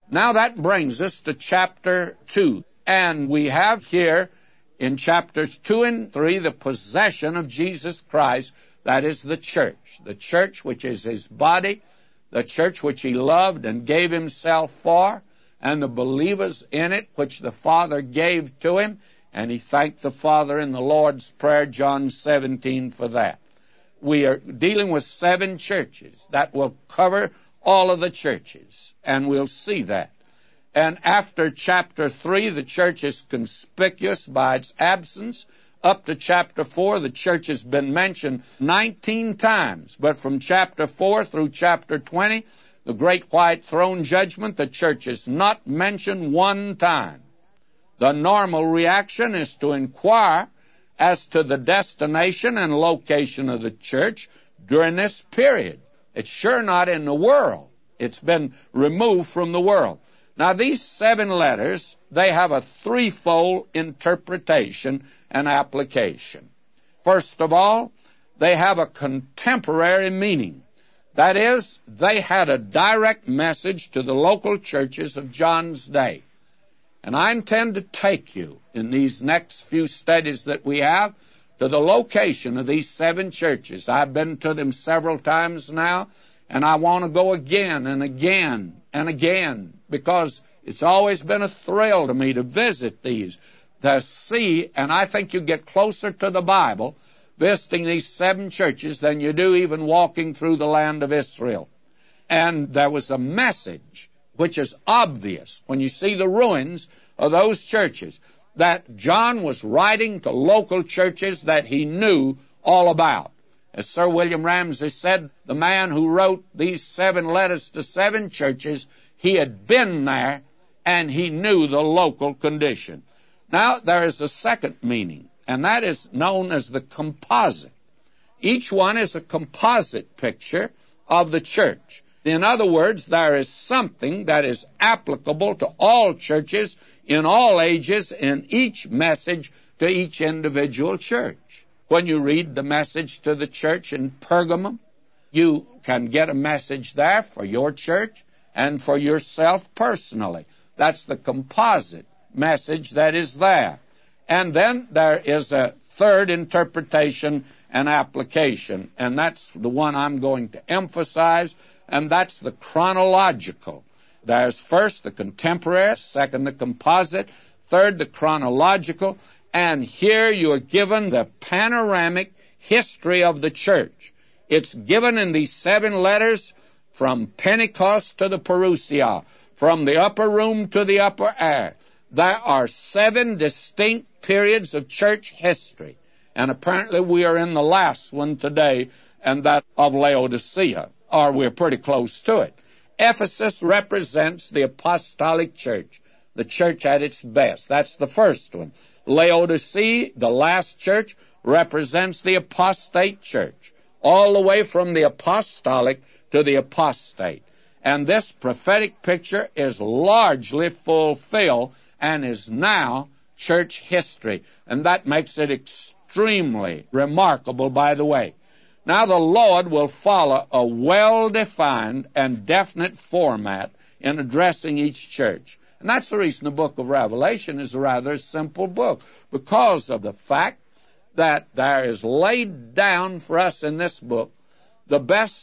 Now that brings us to chapter 2. And we have here in chapters 2 and 3 the possession of Jesus Christ, that is the church which is his body, the church which he loved and gave himself for, and the believers in it which the Father gave to him, and he thanked the Father in the Lord's Prayer, John 17, for that. We are dealing with 7 churches. That will cover all of the churches, and we'll see that. And after chapter 3, the church is conspicuous by its absence. Up to chapter 4, the church has been mentioned 19 times. But from chapter 4 through chapter 20, the great white throne judgment, the church is not mentioned one time. The normal reaction is to inquire as to the destination and location of the church during this period. It's sure not in the world. It's been removed from the world. Now, these 7 letters, they have a threefold interpretation and application. First of all, they have a contemporary meaning. That is, they had a direct message to the local churches of John's day. And I intend to take you in these next few studies that we have to the location of these 7 churches. I've been to them several times now, and I want to go again and again and again, because it's always been a thrill to me to visit these, to see, and I think you get closer to the Bible visiting these 7 churches than you do even walking through the land of Israel. And there was a message which is obvious when you see the ruins of those churches, that John was writing to local churches that he knew all about. As Sir William Ramsay said, the man who wrote these 7 letters to 7 churches, he had been there and he knew the local condition. Now, there is a second meaning, and that is known as the composite. Each one is a composite picture of the church. In other words, there is something that is applicable to all churches in all ages, in each message to each individual church. When you read the message to the church in Pergamum, you can get a message there for your church and for yourself personally. That's the composite message that is there. And then there is a third interpretation and application, and that's the one I'm going to emphasize, and that's the chronological. There's first the contemporary, second the composite, third the chronological, and here you are given the panoramic history of the church. It's given in these 7 letters from Pentecost to the Parousia, from the upper room to the upper air. There are 7 distinct periods of church history, and apparently we are in the last one today, and that of Laodicea, or we're pretty close to it. Ephesus represents the apostolic church, the church at its best. That's the first one. Laodicea, the last church, represents the apostate church, all the way from the apostolic to the apostate. And this prophetic picture is largely fulfilled and is now church history. And that makes it extremely remarkable, by the way. Now the Lord will follow a well-defined and definite format in addressing each church. And that's the reason the book of Revelation is a rather simple book, because of the fact that there is laid down for us in this book the best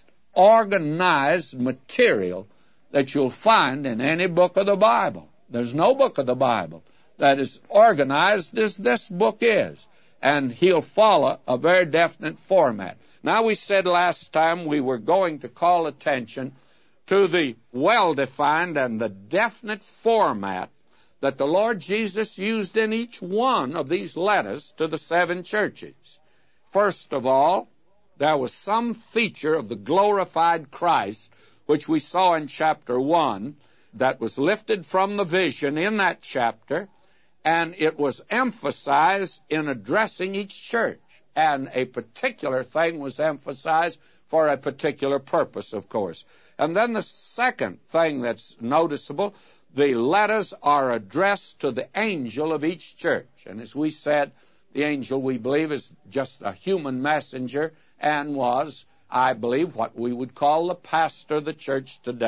organized material that you'll find in any book of the Bible. There's no book of the Bible that is organized as this book is, and he'll follow a very definite format. Now, we said last time we were going to call attention to the well-defined and the definite format that the Lord Jesus used in each one of these letters to the 7 churches. First of all, there was some feature of the glorified Christ, which we saw in chapter 1, that was lifted from the vision in that chapter, and it was emphasized in addressing each church. And a particular thing was emphasized for a particular purpose, of course. And then the second thing that's noticeable, the letters are addressed to the angel of each church. And as we said, the angel, we believe, is just a human messenger and was, I believe, what we would call the pastor of the church today.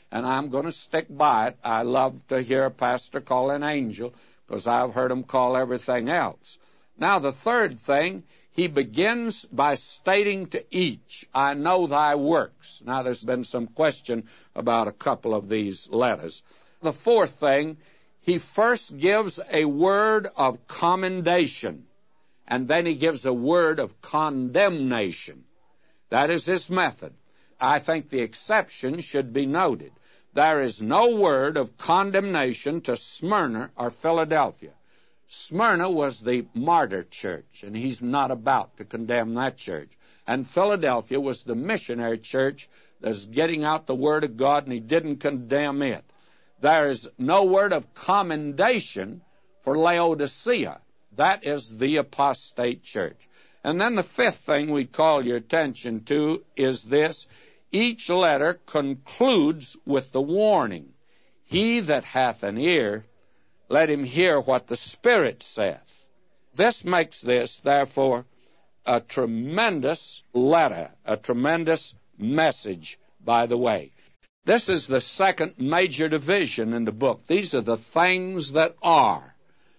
and I'm going to stick by it. I love to hear a pastor call an angel, because I've heard him call everything else. Now, the third thing, he begins by stating to each, I know thy works. Now, there's been some question about a couple of these letters. The fourth thing, he first gives a word of commendation, and then he gives a word of condemnation. That is his method. I think the exception should be noted. There is no word of condemnation to Smyrna or Philadelphia. Smyrna was the martyr church, and he's not about to condemn that church. And Philadelphia was the missionary church that's getting out the Word of God, and he didn't condemn it. There is no word of commendation for Laodicea. That is the apostate church. And then the fifth thing we call your attention to is this. Each letter concludes with the warning, he that hath an ear, let him hear what the Spirit saith. This makes this, therefore, a tremendous letter, a tremendous message, by the way. This is the second major division in the book. These are the things that are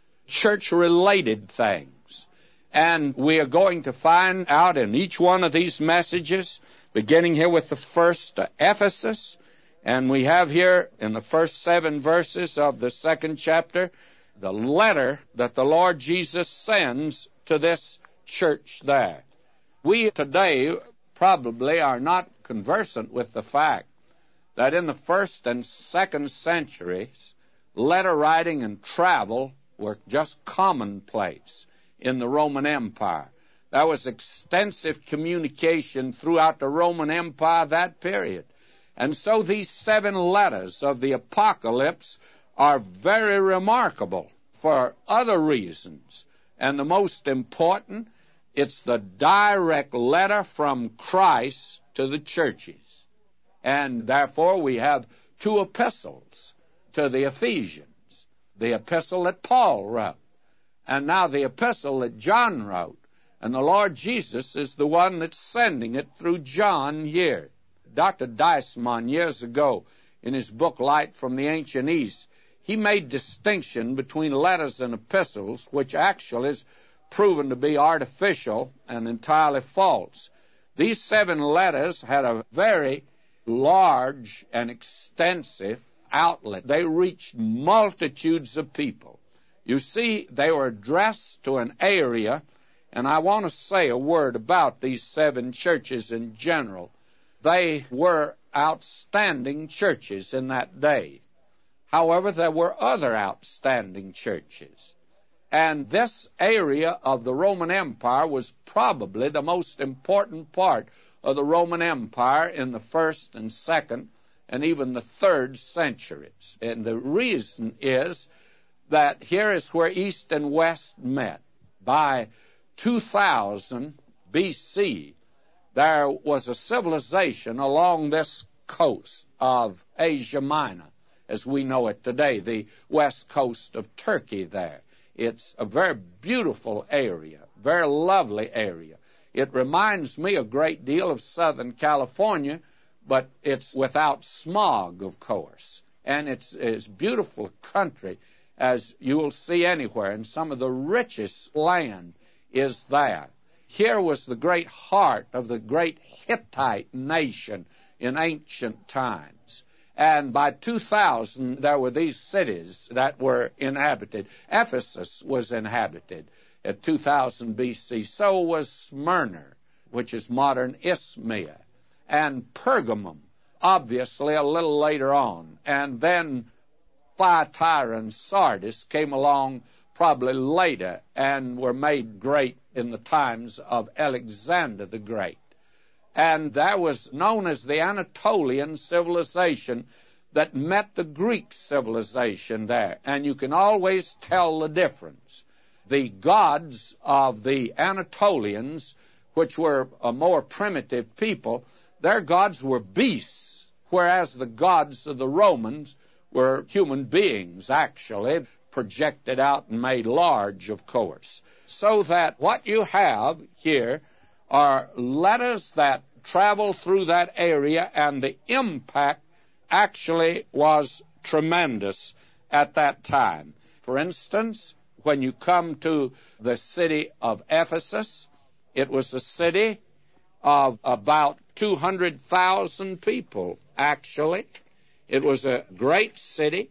church-related things. And we are going to find out in each one of these messages, beginning here with the first to Ephesus, and we have here in the first 7 verses of the second chapter, the letter that the Lord Jesus sends to this church there. We today probably are not conversant with the fact that in the first and second centuries, letter writing and travel were just commonplace in the Roman Empire. There was extensive communication throughout the Roman Empire that period. And so these 7 letters of the Apocalypse are very remarkable for other reasons. And the most important, it's the direct letter from Christ to the churches. And therefore we have 2 epistles to the Ephesians. The epistle that Paul wrote, and now the epistle that John wrote. And the Lord Jesus is the one that's sending it through John here. Dr. Deisman, years ago, in his book Light from the Ancient East, he made distinction between letters and epistles, which actually is proven to be artificial and entirely false. These 7 letters had a very large and extensive outlet. They reached multitudes of people. You see, they were addressed to an area, and I want to say a word about these 7 churches in general. They were outstanding churches in that day. However, there were other outstanding churches. And this area of the Roman Empire was probably the most important part of the Roman Empire in the 1st and 2nd and even the 3rd centuries. And the reason is that here is where East and West met. By 2000 B.C., there was a civilization along this coast of Asia Minor, as we know it today, the west coast of Turkey there. It's a very beautiful area, very lovely area. It reminds me a great deal of Southern California, but it's without smog, of course. And it's beautiful country, as you will see anywhere, and some of the richest land is there. Here was the great heart of the great Hittite nation in ancient times. And by 2000, there were these cities that were inhabited. Ephesus was inhabited at 2000 B.C. So was Smyrna, which is modern Izmir, and Pergamum, obviously a little later on. And then Thyatira and Sardis came along probably later and were made great in the times of Alexander the Great. And that was known as the Anatolian civilization that met the Greek civilization there. And you can always tell the difference. The gods of the Anatolians, which were a more primitive people, their gods were beasts, whereas the gods of the Romans were human beings, actually, projected out and made large, of course. So that what you have here are letters that travel through that area, and the impact actually was tremendous at that time. For instance, when you come to the city of Ephesus, it was a city of about 200,000 people, actually. It was a great city,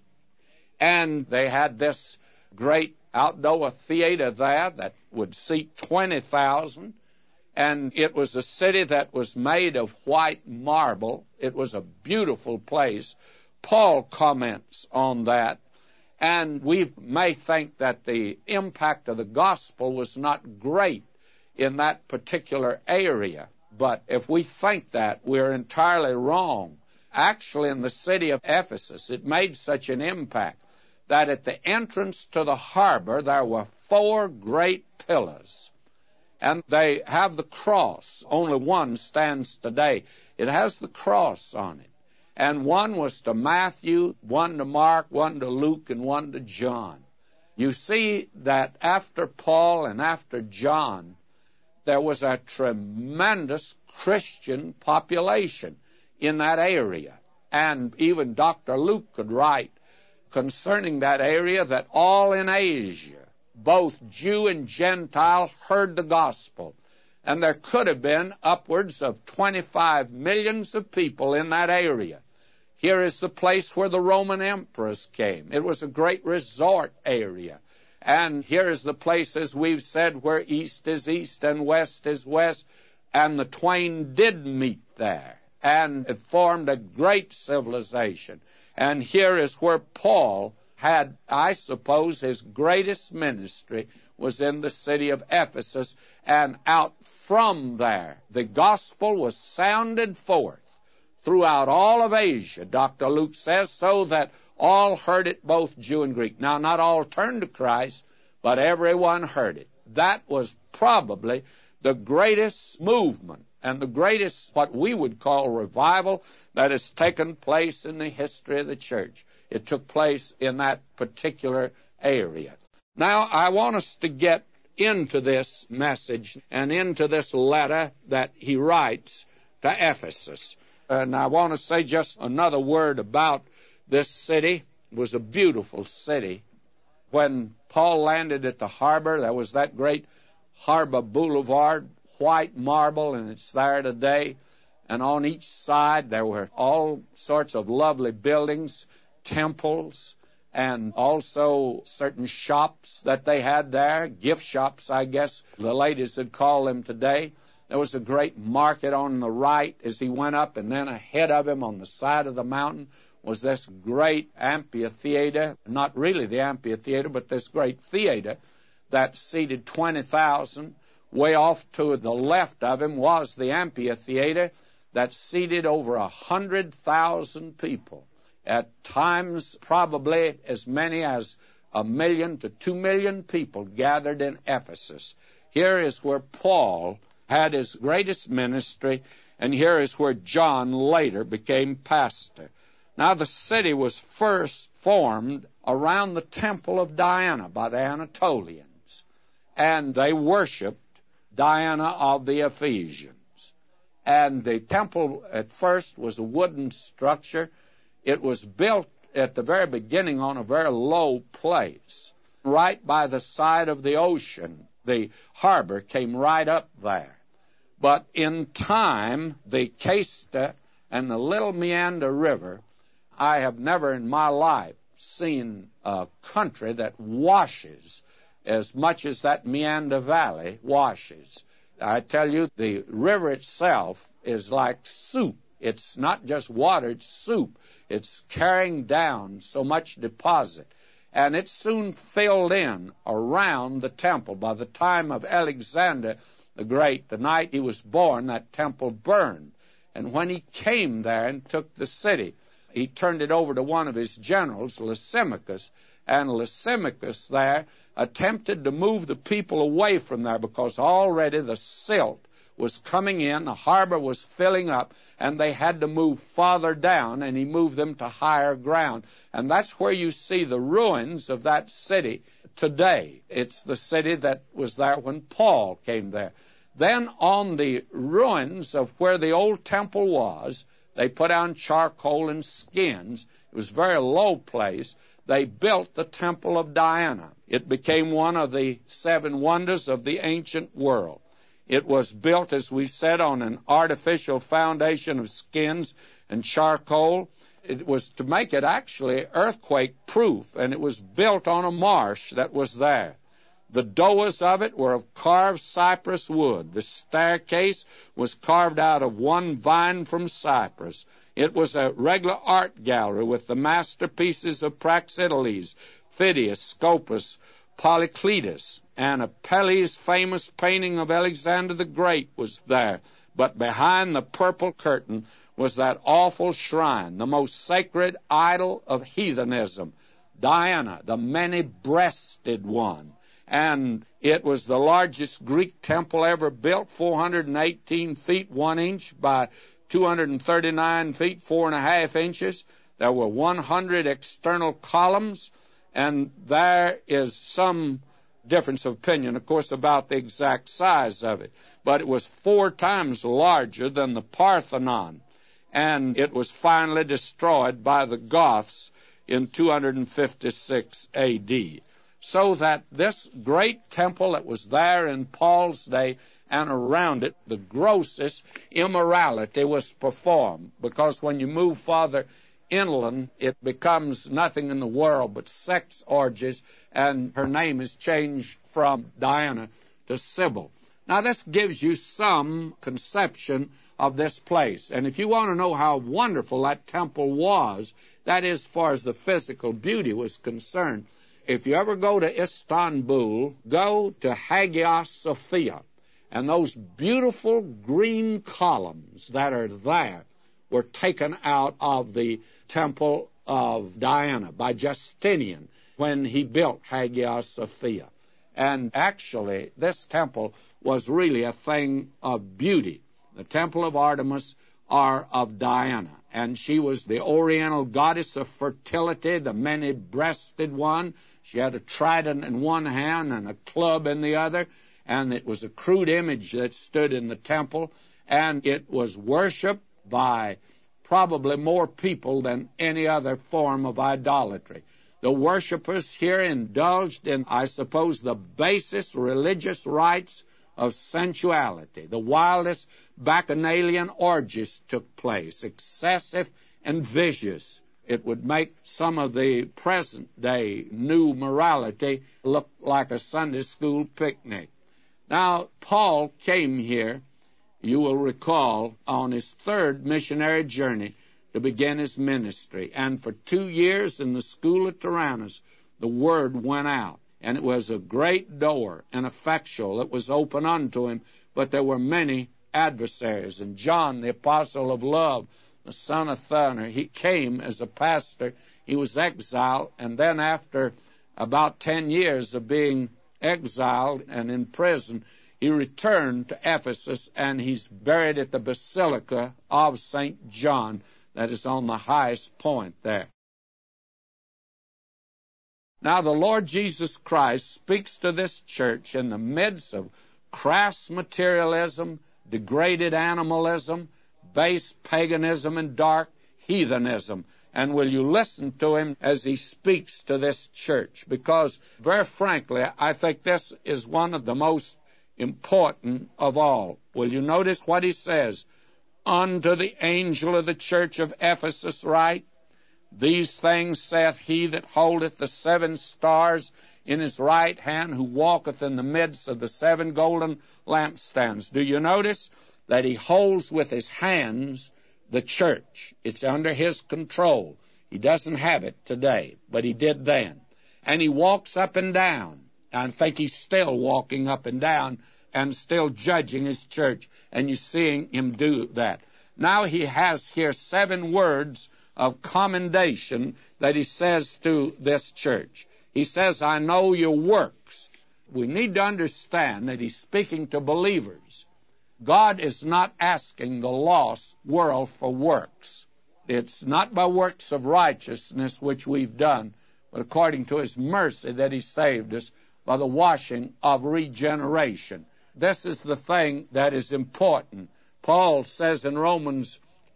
and they had this great outdoor theater there that would seat 20,000, and it was a city that was made of white marble. It was a beautiful place. Paul comments on that, and we may think that the impact of the gospel was not great in that particular area, but if we think that, we're entirely wrong. Actually, in the city of Ephesus, it made such an impact that at the entrance to the harbor there were 4 great pillars, and they have the cross. Only one stands today. It has the cross on it, and one was to Matthew, one to Mark, one to Luke, and one to John. You see that after Paul and after John, there was a tremendous Christian population in that area, and even Dr. Luke could write concerning that area that all in Asia, both Jew and Gentile, heard the gospel. And there could have been upwards of 25 millions of people in that area. Here is the place where the Roman emperors came. It was a great resort area. And here is the place, as we've said, where east is east and west is west. And the twain did meet there. And it formed a great civilization. And here is where Paul had, I suppose, his greatest ministry was in the city of Ephesus. And out from there, the gospel was sounded forth throughout all of Asia, Dr. Luke says, so that all heard it, both Jew and Greek. Now, not all turned to Christ, but everyone heard it. That was probably the greatest movement and the greatest, what we would call, revival that has taken place in the history of the church. It took place in that particular area. Now, I want us to get into this message and into this letter that he writes to Ephesus. And I want to say just another word about this city. It was a beautiful city. When Paul landed at the harbor, there was that great harbor boulevard, white marble, and it's there today. And on each side there were all sorts of lovely buildings, temples, and also certain shops that they had there, gift shops, I guess the ladies would call them today. There was a great market on the right as he went up, and then ahead of him on the side of the mountain was this great amphitheater, not really the amphitheater, but this great theater that seated 20,000. Way off to the left of him was the amphitheater that seated over 100,000 people. At times, probably as many as 1 million to 2 million people gathered in Ephesus. Here is where Paul had his greatest ministry, and here is where John later became pastor. Now, the city was first formed around the temple of Diana by the Anatolians, and they worshipped Diana of the Ephesians. And the temple at first was a wooden structure. It was built at the very beginning on a very low place, right by the side of the ocean. The harbor came right up there. But in time, the Casta and the Little Meander River, I have never in my life seen a country that washes as much as that Meander Valley washes. I tell you, the river itself is like soup. It's not just water, it's soup. It's carrying down so much deposit. And it soon filled in around the temple. By the time of Alexander the Great, the night he was born, that temple burned. And when he came there and took the city, he turned it over to one of his generals, Lysimachus, and Lysimachus there attempted to move the people away from there because already the silt was coming in, the harbor was filling up, and they had to move farther down, and he moved them to higher ground. And that's where you see the ruins of that city today. It's the city that was there when Paul came there. Then on the ruins of where the old temple was, They put on charcoal and skins. It was a very low place. They built the Temple of Diana. It became one of the 7 wonders of the ancient world. It was built, as we said, on an artificial foundation of skins and charcoal. It was to make it actually earthquake-proof, and it was built on a marsh that was there. The doors of it were of carved cypress wood. The staircase was carved out of one vine from Cyprus. It was a regular art gallery with the masterpieces of Praxiteles, Phidias, Scopas, Polycletus, and Apelles' famous painting of Alexander the Great was there. But behind the purple curtain was that awful shrine, the most sacred idol of heathenism, Diana, the many-breasted one. And it was the largest Greek temple ever built, 418 feet 1 inch by 239 feet 4.5 inches. There were 100 external columns, and there is some difference of opinion, of course, about the exact size of it. But it was 4 times larger than the Parthenon, and it was finally destroyed by the Goths in 256 A.D. So that this great temple that was there in Paul's day and around it, the grossest immorality was performed, because when you move farther inland, it becomes nothing in the world but sex orgies, and her name is changed from Diana to Sybil. Now, this gives you some conception of this place. And if you want to know how wonderful that temple was, that is, as far as the physical beauty was concerned, if you ever go to Istanbul, go to Hagia Sophia. And those beautiful green columns that are there were taken out of the Temple of Diana by Justinian when he built Hagia Sophia. And actually, this temple was really a thing of beauty. The Temple of Artemis or of Diana. And she was the oriental goddess of fertility, the many-breasted one. She had a trident in one hand and a club in the other, and it was a crude image that stood in the temple, and it was worshipped by probably more people than any other form of idolatry. The worshipers here indulged in, I suppose, the basest religious rites of sensuality. The wildest bacchanalian orgies took place, excessive and vicious. It would make some of the present-day new morality look like a Sunday school picnic. Now, Paul came here, you will recall, on his 3rd missionary journey to begin his ministry. And for 2 years in the school at Tyrannus, the word went out. And it was a great door and effectual that was open unto him, but there were many adversaries. And John, the apostle of love, the son of Thunder, he came as a pastor. He was exiled, and then after about 10 years of being exiled and in prison, he returned to Ephesus, and he's buried at the Basilica of St. John that is on the highest point there. Now, the Lord Jesus Christ speaks to this church in the midst of crass materialism, degraded animalism, base paganism, and dark heathenism. And will you listen to him as he speaks to this church? Because, very frankly, I think this is one of the most important of all. Will you notice what he says? Unto the angel of the church of Ephesus write, These things saith he that holdeth the 7 stars in his right hand, who walketh in the midst of the 7 golden lampstands. Do you notice that he holds with his hands the church? It's under his control. He doesn't have it today, but he did then. And he walks up and down. I think he's still walking up and down and still judging his church, and you're seeing him do that. Now he has here 7 words of commendation that he says to this church. He says, I know your works. We need to understand that he's speaking to believers. God is not asking the lost world for works. It's not by works of righteousness which we've done, but according to his mercy that he saved us by the washing of regeneration. This is the thing that is important. Paul says in Romans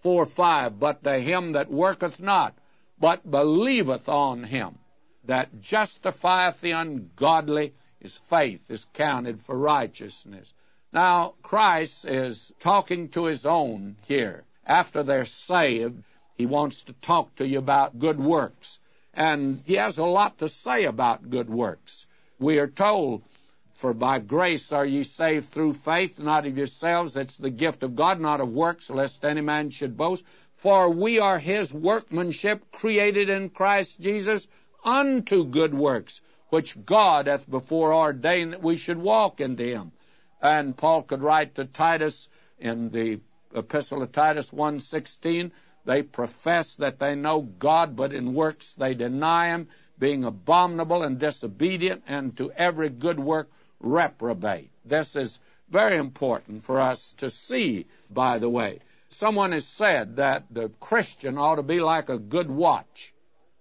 4:5, but to him that worketh not, but believeth on him that justifieth the ungodly, his faith is counted for righteousness. Now, Christ is talking to his own here. After they're saved, he wants to talk to you about good works. And he has a lot to say about good works. We are told, for by grace are ye saved through faith, not of yourselves. It's the gift of God, not of works, lest any man should boast. For we are his workmanship, created in Christ Jesus unto good works, which God hath before ordained that we should walk into him. And Paul could write to Titus in the Epistle of Titus 1:16, they profess that they know God, but in works they deny him, being abominable and disobedient, and to every good work reprobate. This is very important for us to see, by the way. Someone has said that the Christian ought to be like a good watch,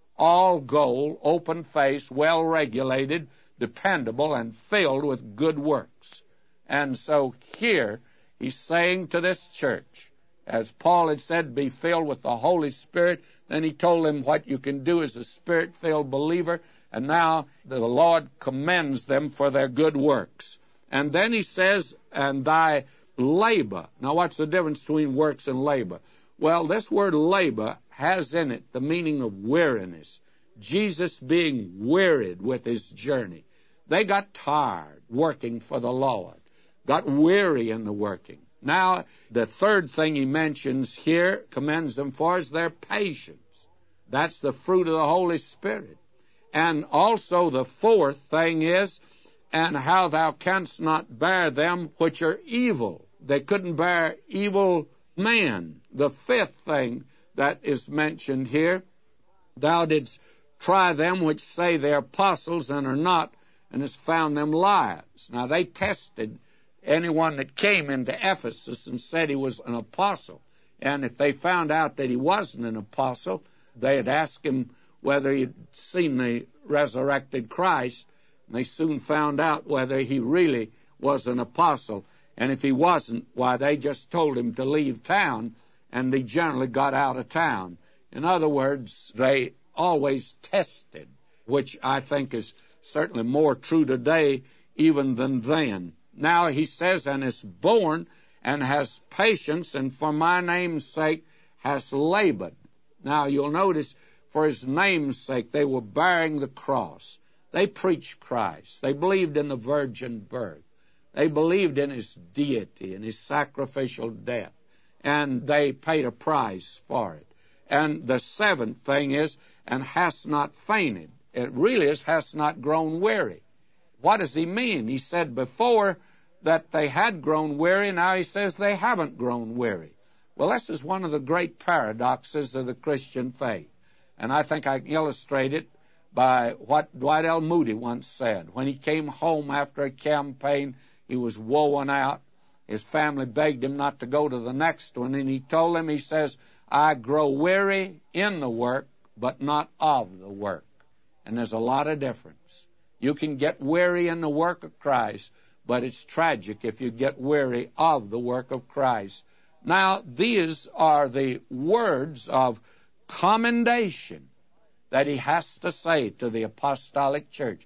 all gold, open-faced, well-regulated, dependable, and filled with good works. And so here he's saying to this church, as Paul had said, be filled with the Holy Spirit. Then he told them what you can do as a Spirit-filled believer. And now the Lord commends them for their good works. And then he says, and thy labor. Now what's the difference between works and labor? Well, this word labor has in it the meaning of weariness. Jesus being wearied with his journey. They got tired working for the Lord, got weary in the working. Now, the third thing he mentions here, commends them for, is their patience. That's the fruit of the Holy Spirit. And also the fourth thing is, and how thou canst not bear them which are evil. They couldn't bear evil man. The fifth thing that is mentioned here, thou didst try them which say they're apostles and are not, and hast found them liars. Now, they tested anyone that came into Ephesus and said he was an apostle. And if they found out that he wasn't an apostle, they'd ask him whether he'd seen the resurrected Christ. And they soon found out whether he really was an apostle. And if he wasn't, why, they just told him to leave town, and he generally got out of town. In other words, they always tested, which I think is certainly more true today even than then. Now he says, and is born, and has patience, and for my name's sake has labored. Now you'll notice, for his name's sake, they were bearing the cross. They preached Christ. They believed in the virgin birth. They believed in his deity and his sacrificial death. And they paid a price for it. And the seventh thing is, and has not fainted. It really is, has not grown weary. What does he mean? He said before that they had grown weary. Now he says they haven't grown weary. Well, this is one of the great paradoxes of the Christian faith. And I think I can illustrate it by what Dwight L. Moody once said. When he came home after a campaign, he was worn out. His family begged him not to go to the next one, and he told them, he says, I grow weary in the work, but not of the work. And there's a lot of difference. You can get weary in the work of Christ, but it's tragic if you get weary of the work of Christ. Now, these are the words of commendation that he has to say to the apostolic church.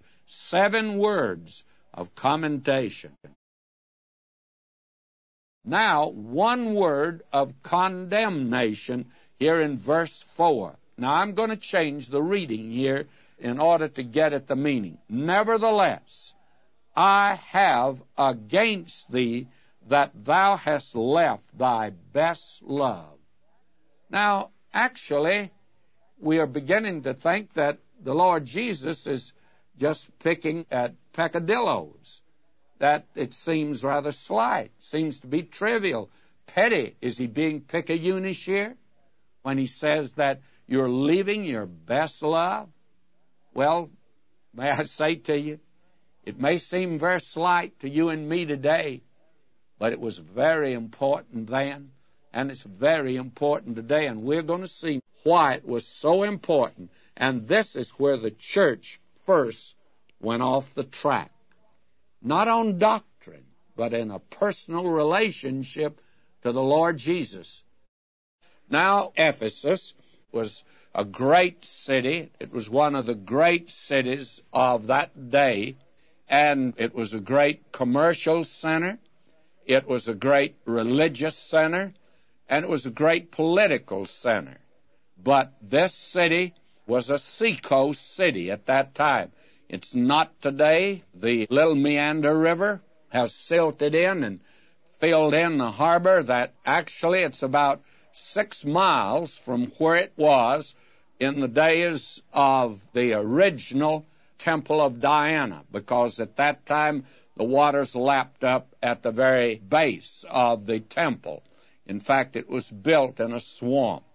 7 words of commendation. Now, 1 word of condemnation here in verse 4. Now, I'm going to change the reading here in order to get at the meaning. Nevertheless, I have against thee that thou hast left thy best love. Now, actually, we are beginning to think that the Lord Jesus is just picking at peccadillos, that it seems rather slight, seems to be trivial, petty. Is he being picayunish here when he says that you're leaving your best love? Well, may I say to you, it may seem very slight to you and me today, but it was very important then, and it's very important today, and we're going to see why it was so important. And this is where the church first went off the track. Not on doctrine, but in a personal relationship to the Lord Jesus. Now, Ephesus was a great city. It was one of the great cities of that day, and it was a great commercial center. It was a great religious center, and it was a great political center. But this city was a seacoast city at that time. It's not today. The Little Meander River has silted in and filled in the harbor that actually it's about 6 miles from where it was in the days of the original Temple of Diana, because at that time the waters lapped up at the very base of the temple. In fact, it was built in a swamp.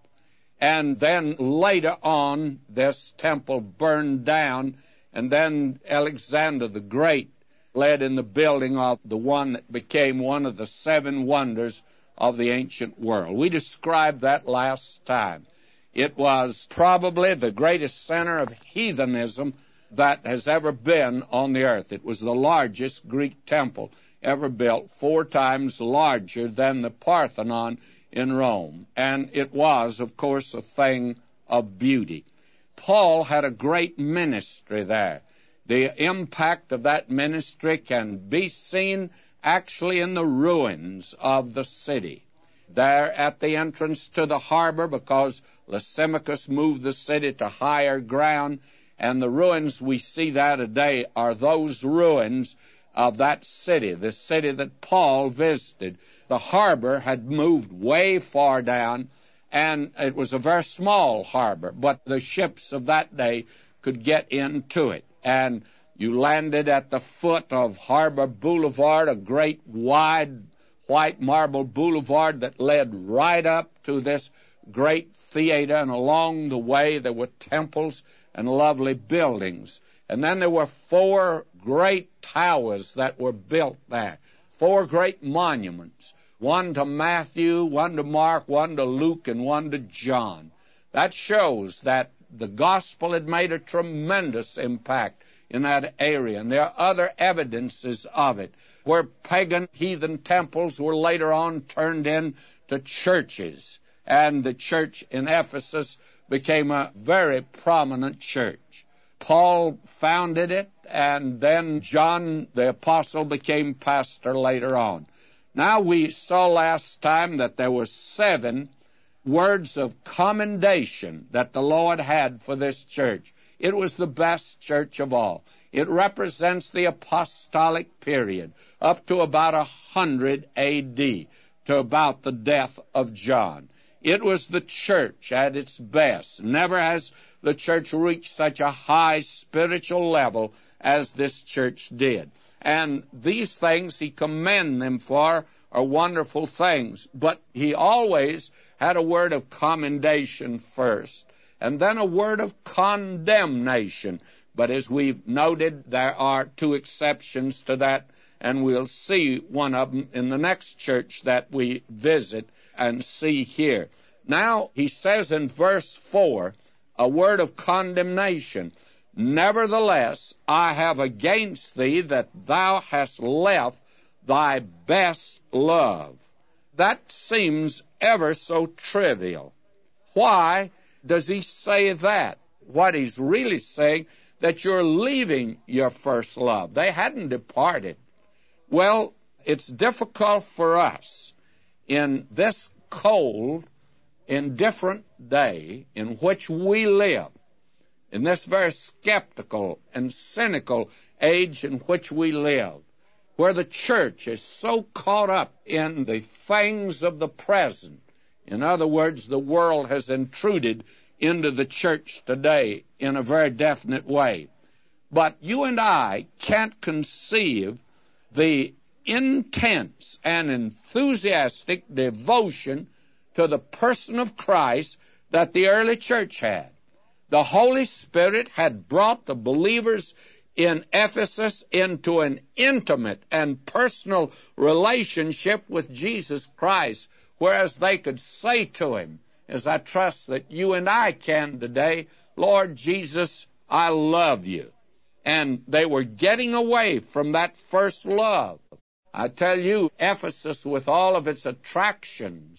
And then later on, this temple burned down, and then Alexander the Great led in the building of the one that became one of the 7 wonders of the ancient world. We described that last time. It was probably the greatest center of heathenism that has ever been on the earth. It was the largest Greek temple ever built, 4 times larger than the Parthenon in Rome. And it was, of course, a thing of beauty. Paul had a great ministry there. The impact of that ministry can be seen actually in the ruins of the city. There at the entrance to the harbor, because Lysimachus moved the city to higher ground, and the ruins we see there today are those ruins of that city, the city that Paul visited. The harbor had moved way far down, and it was a very small harbor, but the ships of that day could get into it. And you landed at the foot of Harbor Boulevard, a great wide white marble boulevard that led right up to this great theater, and along the way there were temples and lovely buildings. And then there were 4 great towers that were built there, 4 great monuments, one to Matthew, one to Mark, one to Luke, and one to John. That shows that the gospel had made a tremendous impact in that area, and there are other evidences of it, where pagan heathen temples were later on turned into churches, and the church in Ephesus became a very prominent church. Paul founded it, and then John the Apostle became pastor later on. Now we saw last time that there were 7 words of commendation that the Lord had for this church. It was the best church of all. It represents the apostolic period, up to about 100 A.D., to about the death of John. It was the church at its best. Never has the church reached such a high spiritual level as this church did. And these things he commended them for are wonderful things. But he always had a word of commendation first, and then a word of condemnation. But as we've noted, there are 2 exceptions to that, and we'll see one of them in the next church that we visit and see here. Now, he says in verse 4, a word of condemnation. Nevertheless, I have against thee that thou hast left thy best love. That seems ever so trivial. Why does he say that? What he's really saying, that you're leaving your first love. They hadn't departed. Well, it's difficult for us in this cold, indifferent day in which we live, in this very skeptical and cynical age in which we live, where the church is so caught up in the things of the present. In other words, the world has intruded into the church today in a very definite way. But you and I can't conceive the intense and enthusiastic devotion to the person of Christ that the early church had. The Holy Spirit had brought the believers in Ephesus into an intimate and personal relationship with Jesus Christ, whereas they could say to him, as I trust that you and I can today, Lord Jesus, I love you. And they were getting away from that first love. I tell you, Ephesus, with all of its attractions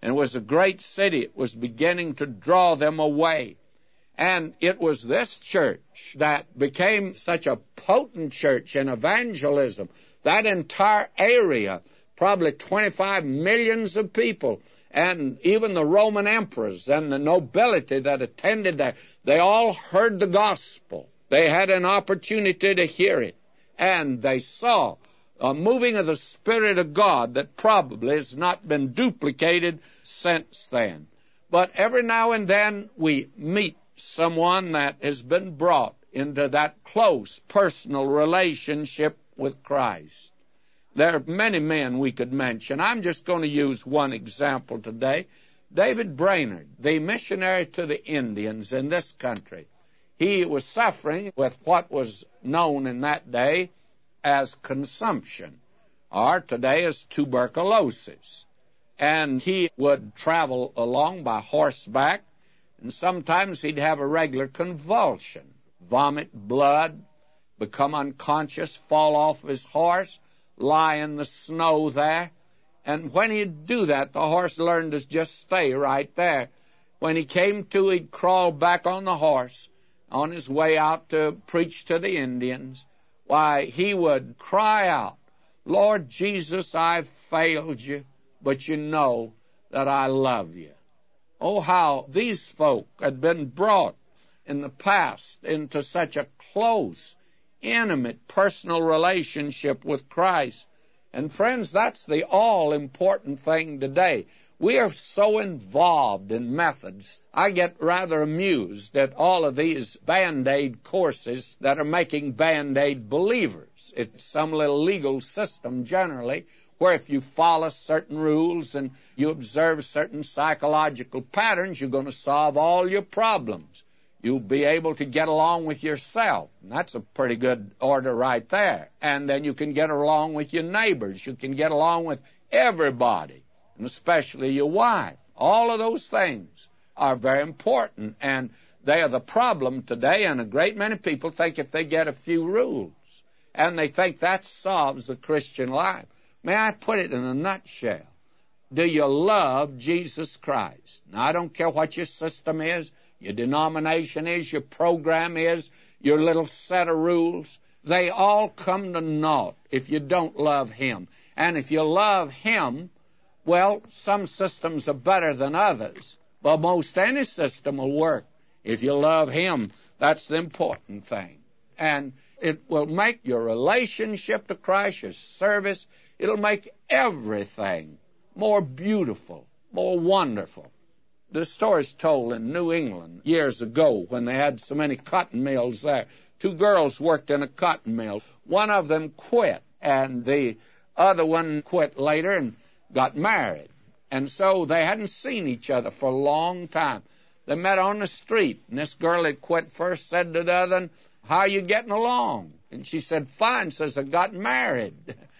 and it was a great city. It was beginning to draw them away. And it was this church that became such a potent church in evangelism. That entire area, probably 25 millions of people, and even the Roman emperors and the nobility that attended there, they all heard the gospel. They had an opportunity to hear it, and they saw a moving of the Spirit of God that probably has not been duplicated since then. But every now and then we meet someone that has been brought into that close personal relationship with Christ. There are many men we could mention. I'm just going to use one example today. David Brainerd, the missionary to the Indians in this country. He was suffering with what was known in that day as consumption, or today as tuberculosis. And he would travel along by horseback, and sometimes he'd have a regular convulsion, vomit blood, become unconscious, fall off his horse, lie in the snow there. And when he'd do that, the horse learned to just stay right there. When he came to, he'd crawl back on the horse on his way out to preach to the Indians. Why, he would cry out, "Lord Jesus, I've failed you, but you know that I love you." Oh, how these folk had been brought in the past into such a close, intimate, personal relationship with Christ. And friends, that's the all-important thing today. We are so involved in methods. I get rather amused at all of these Band-Aid courses that are making Band-Aid believers. It's some little legal system generally where if you follow certain rules and you observe certain psychological patterns, you're going to solve all your problems. You'll be able to get along with yourself. And that's a pretty good order right there. And then you can get along with your neighbors. You can get along with everybody, and especially your wife. All of those things are very important, and they are the problem today, and a great many people think if they get a few rules, and they think that solves the Christian life. May I put it in a nutshell? Do you love Jesus Christ? Now, I don't care what your system is, your denomination is, your program is, your little set of rules. They all come to naught if you don't love Him. And if you love Him, well, some systems are better than others, but most any system will work. If you love Him, that's the important thing. And it will make your relationship to Christ, your service, it'll make everything more beautiful, more wonderful. The story's told in New England years ago when they had so many cotton mills there. Two girls worked in a cotton mill. One of them quit, and the other one quit later and got married. And so they hadn't seen each other for a long time. They met on the street, and this girl that quit first said to the other, "How are you getting along?" And she said, "Fine," says, "I got married."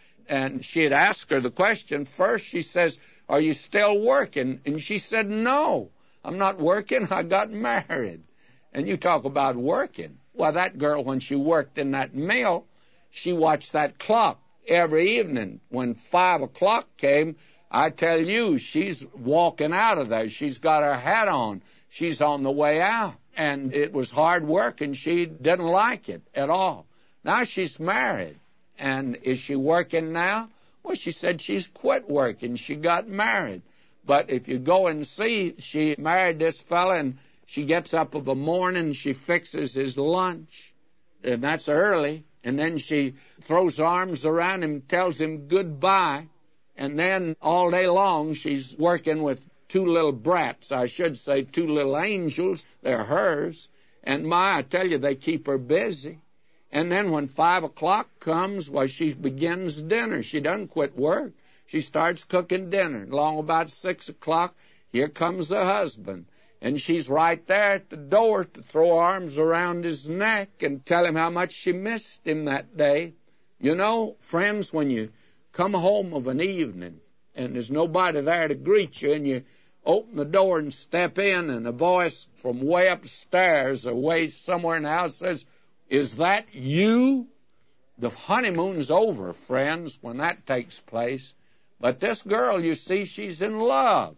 And she had asked her the question first. She says, "Are you still working?" And she said, "No, I'm not working. I got married." And you talk about working. Well, that girl, when she worked in that mill, she watched that clock every evening. When 5 o'clock came, I tell you, she's walking out of there. She's got her hat on. She's on the way out. And it was hard work, and she didn't like it at all. Now she's married. And is she working now? Well, she said she's quit working. She got married. But if you go and see, she married this fella, and she gets up of a morning, she fixes his lunch, and that's early. And then she throws her arms around him, tells him goodbye. And then all day long, she's working with two little brats. I should say two little angels. They're hers. And I tell you, they keep her busy. And then when 5 o'clock comes, well, she begins dinner. She doesn't quit work. She starts cooking dinner. Along about 6 o'clock, here comes the husband. And she's right there at the door to throw arms around his neck and tell him how much she missed him that day. You know, friends, when you come home of an evening and there's nobody there to greet you, and you open the door and step in, and a voice from way upstairs or way somewhere in the house says, "Is that you?" The honeymoon's over, friends, when that takes place. But this girl, you see, she's in love.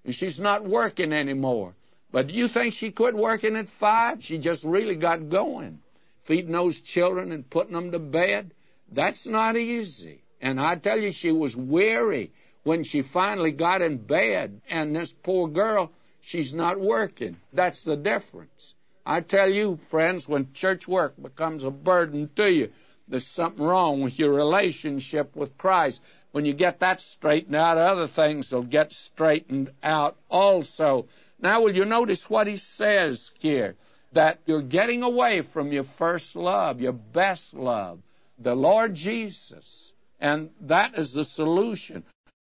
and she's not working anymore. But do you think she quit working at 5? She just really got going. Feeding those children and putting them to bed, that's not easy. And I tell you, she was weary when she finally got in bed. And this poor girl, she's not working. That's the difference. I tell you, friends, when church work becomes a burden to you, there's something wrong with your relationship with Christ. When you get that straightened out, other things will get straightened out also. Now, will you notice what he says here? That you're getting away from your first love, your best love, the Lord Jesus. And that is the solution.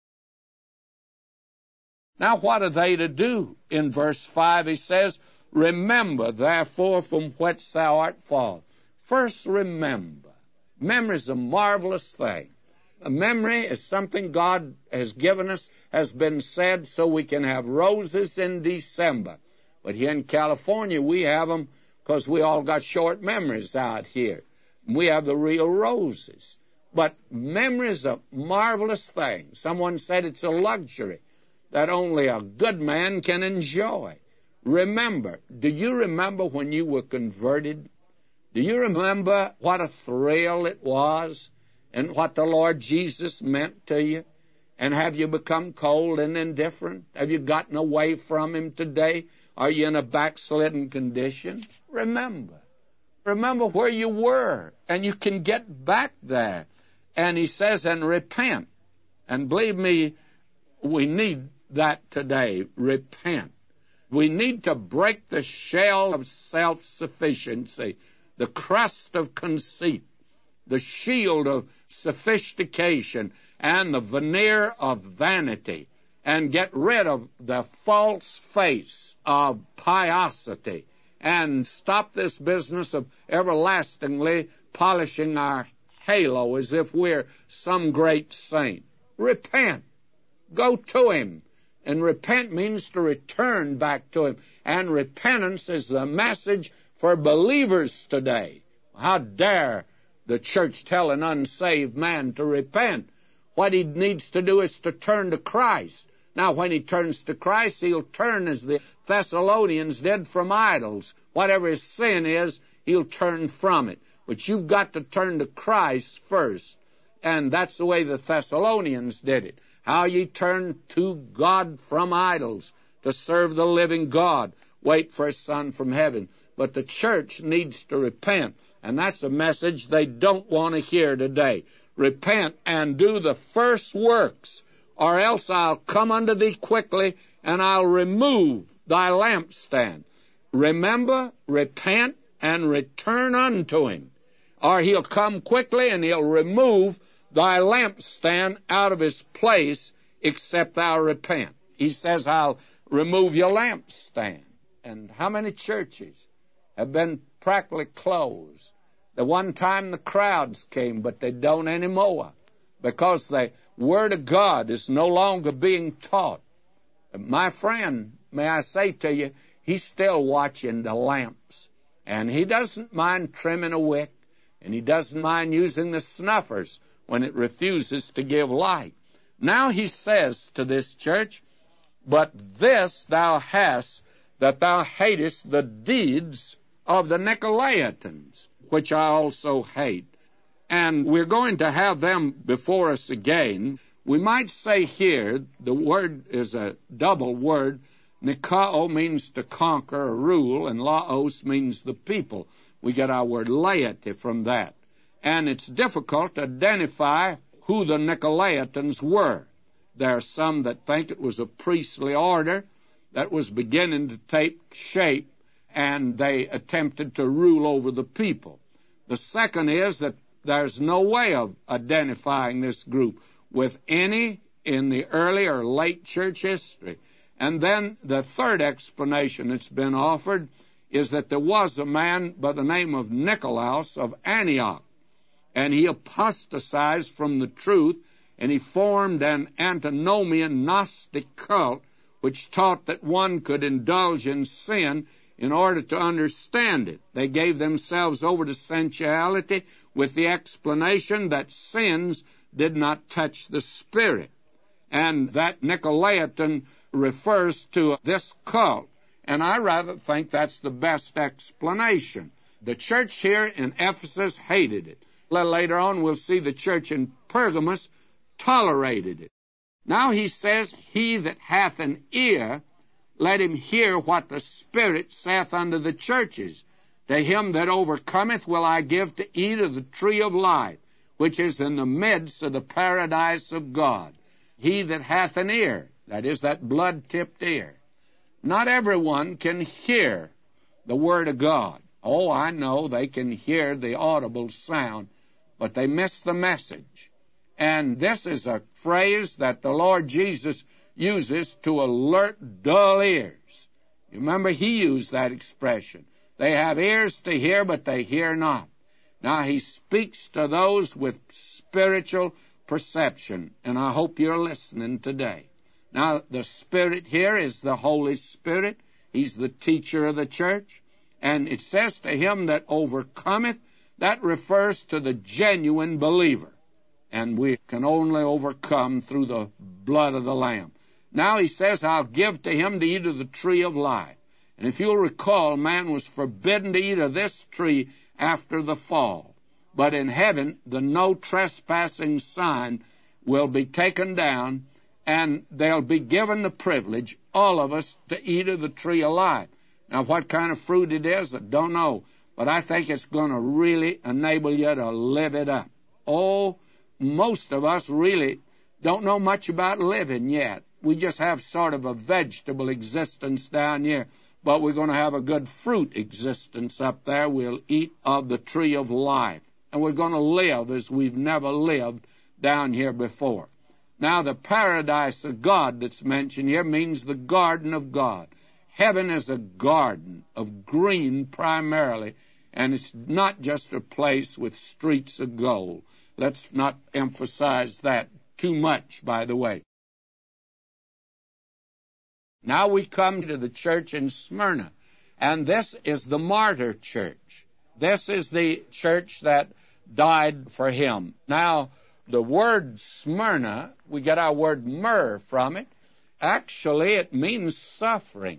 Now, what are they to do? In verse 5, he says, remember, therefore, from whence thou art fallen. First, remember. Memory is a marvelous thing. A memory is something God has given us, has been said, so we can have roses in December. But here in California, we have them because we all got short memories out here. We have the real roses. But memory is a marvelous thing. Someone said it's a luxury that only a good man can enjoy. Remember, do you remember when you were converted? Do you remember what a thrill it was and what the Lord Jesus meant to you? And have you become cold and indifferent? Have you gotten away from Him today? Are you in a backslidden condition? Remember. Remember where you were, and you can get back there. And he says, and repent. And believe me, we need that today. Repent. We need to break the shell of self-sufficiency, the crust of conceit, the shield of sophistication, and the veneer of vanity, and get rid of the false face of piosity, and stop this business of everlastingly polishing our halo as if we're some great saint. Repent. Go to Him. And repent means to return back to Him. And repentance is the message for believers today. How dare the church tell an unsaved man to repent? What he needs to do is to turn to Christ. Now, when he turns to Christ, he'll turn as the Thessalonians did from idols. Whatever his sin is, he'll turn from it. But you've got to turn to Christ first. And that's the way the Thessalonians did it. How ye turn to God from idols to serve the living God. Wait for a Son from heaven. But the church needs to repent. And that's a message they don't want to hear today. Repent and do the first works, or else I'll come unto thee quickly, and I'll remove thy lampstand. Remember, repent, and return unto Him. Or He'll come quickly, and He'll remove thy lampstand out of his place, except thou repent. He says, I'll remove your lampstand. And how many churches have been practically closed? The one time the crowds came, but they don't anymore, because the Word of God is no longer being taught. My friend, may I say to you, he's still watching the lamps, and he doesn't mind trimming a wick, and he doesn't mind using the snuffers when it refuses to give light. Now he says to this church, but this thou hast, that thou hatest the deeds of the Nicolaitans, which I also hate. And we're going to have them before us again. We might say here, the word is a double word. Nikao means to conquer or rule, and laos means the people. We get our word laity from that. And it's difficult to identify who the Nicolaitans were. There are some that think it was a priestly order that was beginning to take shape, and they attempted to rule over the people. The second is that there's no way of identifying this group with any in the early or late church history. And then the third explanation that's been offered is that there was a man by the name of Nicolaus of Antioch, and he apostatized from the truth, and he formed an antinomian Gnostic cult which taught that one could indulge in sin in order to understand it. They gave themselves over to sensuality with the explanation that sins did not touch the spirit. And that Nicolaitan refers to this cult, and I rather think that's the best explanation. The church here in Ephesus hated it. A little later on, we'll see the church in Pergamos tolerated it. Now he says, he that hath an ear, let him hear what the Spirit saith unto the churches. To him that overcometh will I give to eat of the tree of life, which is in the midst of the paradise of God. He that hath an ear, that is, that blood-tipped ear. Not everyone can hear the Word of God. Oh, I know they can hear the audible sound, but they miss the message. And this is a phrase that the Lord Jesus uses to alert dull ears. You remember, he used that expression. They have ears to hear, but they hear not. Now, he speaks to those with spiritual perception, and I hope you're listening today. Now, the Spirit here is the Holy Spirit. He's the teacher of the church. And it says to him that overcometh, that refers to the genuine believer. And we can only overcome through the blood of the Lamb. Now he says, I'll give to him to eat of the tree of life. And if you'll recall, man was forbidden to eat of this tree after the fall. But in heaven, the no trespassing sign will be taken down, and they'll be given the privilege, all of us, to eat of the tree of life. Now, what kind of fruit it is, I don't know. But I think it's going to really enable you to live it up. Oh, most of us really don't know much about living yet. We just have sort of a vegetable existence down here. But we're going to have a good fruit existence up there. We'll eat of the tree of life. And we're going to live as we've never lived down here before. Now, the paradise of God that's mentioned here means the garden of God. Heaven is a garden of green primarily, and it's not just a place with streets of gold. Let's not emphasize that too much, by the way. Now we come to the church in Smyrna, and this is the martyr church. This is the church that died for him. Now, the word Smyrna, we get our word myrrh from it. Actually, it means suffering.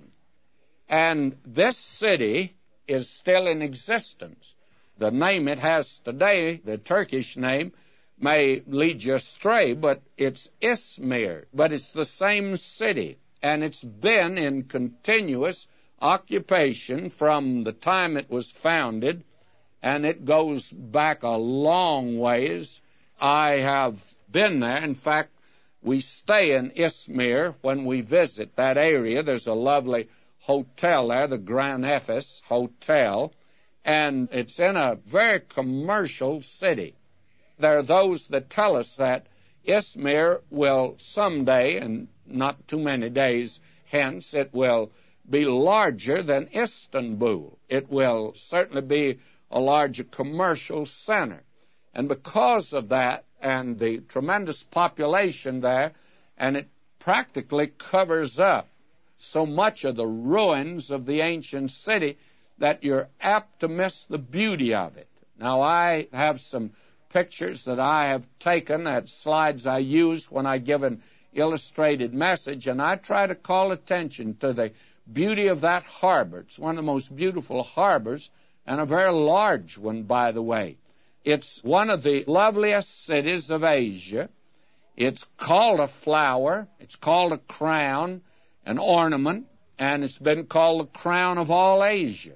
And this city is still in existence. The name it has today, the Turkish name, may lead you astray, but it's Izmir. But it's the same city. And it's been in continuous occupation from the time it was founded, and it goes back a long ways. I have been there. In fact, we stay in Izmir when we visit that area. There's a lovely hotel there, the Grand Efes Hotel, and it's in a very commercial city. There are those that tell us that Izmir will someday, and not too many days hence, it will be larger than Istanbul. It will certainly be a larger commercial center. And because of that and the tremendous population there, and it practically covers up so much of the ruins of the ancient city that you're apt to miss the beauty of it. Now, I have some pictures that I have taken, that slides I use when I give an illustrated message, and I try to call attention to the beauty of that harbor. It's one of the most beautiful harbors, and a very large one, by the way. It's one of the loveliest cities of Asia. It's called a flower. It's called a crown, an ornament, and it's been called the crown of all Asia.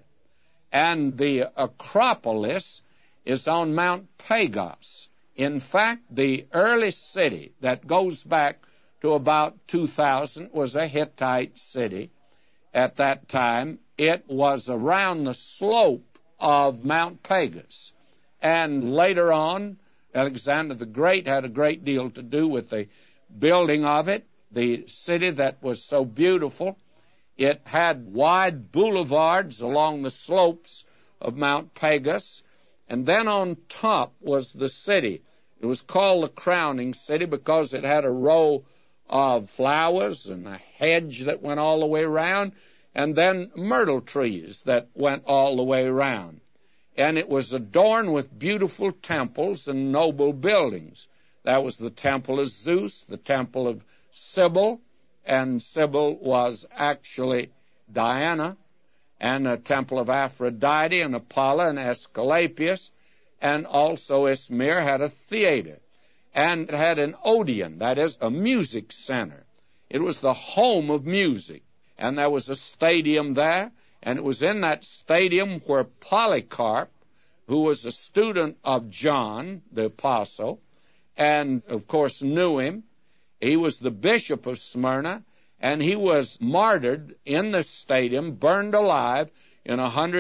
And the Acropolis is on Mount Pagos. In fact, the early city that goes back to about 2000 was a Hittite city. At that time, it was around the slope of Mount Pagos. And later on, Alexander the Great had a great deal to do with the building of it. The city that was so beautiful, it had wide boulevards along the slopes of Mount Pagos, and then on top was the city. It was called the crowning city because it had a row of flowers and a hedge that went all the way around, and then myrtle trees that went all the way around. And it was adorned with beautiful temples and noble buildings. That was the temple of Zeus, the temple of Cybele, and Cybele was actually Diana, and a temple of Aphrodite and Apollo and Asclepius, and also Izmir had a theater, and it had an Odeon, that is, a music center. It was the home of music, and there was a stadium there, and it was in that stadium where Polycarp, who was a student of John the Apostle, and of course knew him. He was the bishop of Smyrna, and he was martyred in the stadium, burned alive in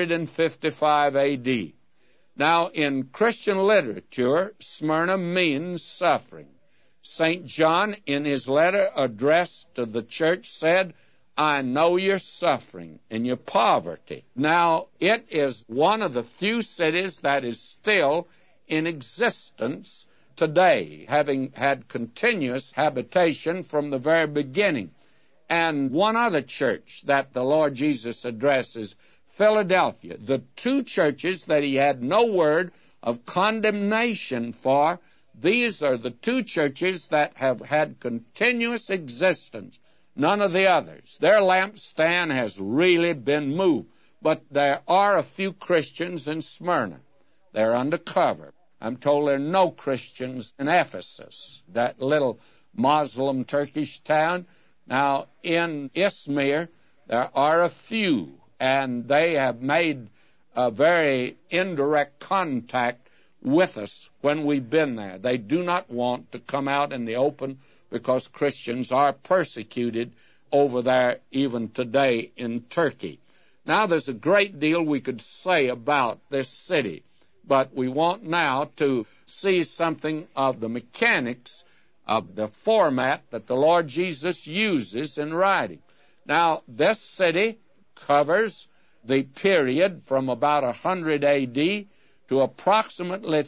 155 A.D. Now, in Christian literature, Smyrna means suffering. St. John, in his letter addressed to the church, said, I know your suffering and your poverty. Now, it is one of the few cities that is still in existence today, having had continuous habitation from the very beginning. And one other church that the Lord Jesus addresses, Philadelphia, the two churches that he had no word of condemnation for, these are the two churches that have had continuous existence, none of the others. Their lampstand has really been moved, but there are a few Christians in Smyrna. They're undercover. I'm told there are no Christians in Ephesus, that little Muslim Turkish town. Now, in Izmir, there are a few, and they have made a very indirect contact with us when we've been there. They do not want to come out in the open because Christians are persecuted over there even today in Turkey. Now, there's a great deal we could say about this city, but we want now to see something of the mechanics of the format that the Lord Jesus uses in writing. Now, this city covers the period from about 100 A.D. to approximately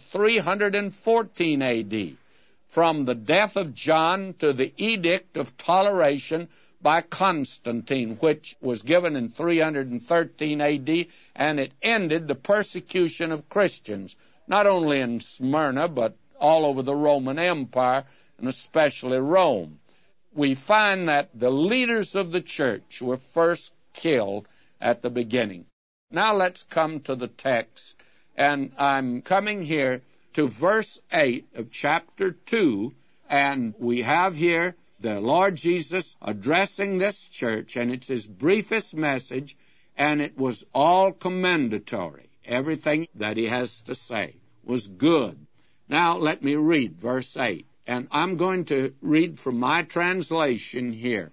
314 A.D., from the death of John to the Edict of Toleration by Constantine, which was given in 313 A.D., and it ended the persecution of Christians, not only in Smyrna, but all over the Roman Empire, and especially Rome. We find that the leaders of the church were first killed at the beginning. Now let's come to the text, and I'm coming here to verse 8 of chapter 2, and we have here the Lord Jesus addressing this church, and it's his briefest message, and it was all commendatory. Everything that he has to say was good. Now let me read verse 8, and I'm going to read from my translation here.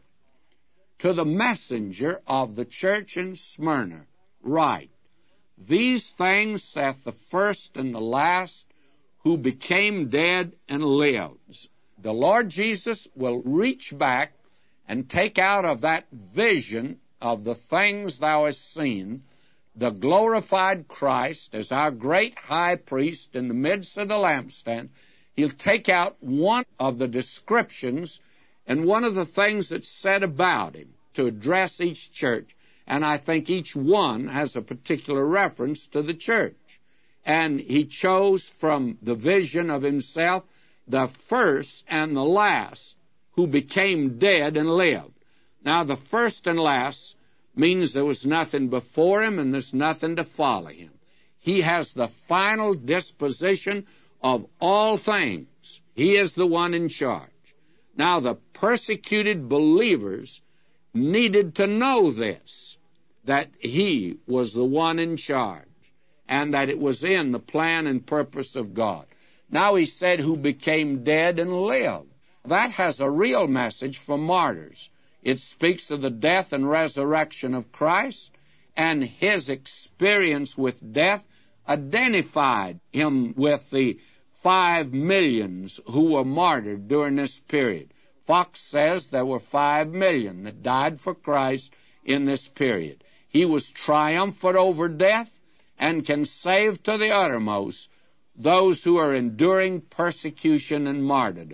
To the messenger of the church in Smyrna, write, These things saith the first and the last, who became dead and lives. The Lord Jesus will reach back and take out of that vision of the things thou hast seen, the glorified Christ as our great high priest in the midst of the lampstand. He'll take out one of the descriptions and one of the things that's said about him to address each church. And I think each one has a particular reference to the church. And he chose from the vision of himself the first and the last, who became dead and lived. Now, the first and last means there was nothing before him and there's nothing to follow him. He has the final disposition of all things. He is the one in charge. Now, the persecuted believers needed to know this, that he was the one in charge, and that it was in the plan and purpose of God. Now he said, who became dead and lived. That has a real message for martyrs. It speaks of the death and resurrection of Christ, and his experience with death identified him with the 5 million who were martyred during this period. Fox says there were 5 million that died for Christ in this period. He was triumphant over death and can save to the uttermost those who are enduring persecution and martyrdom.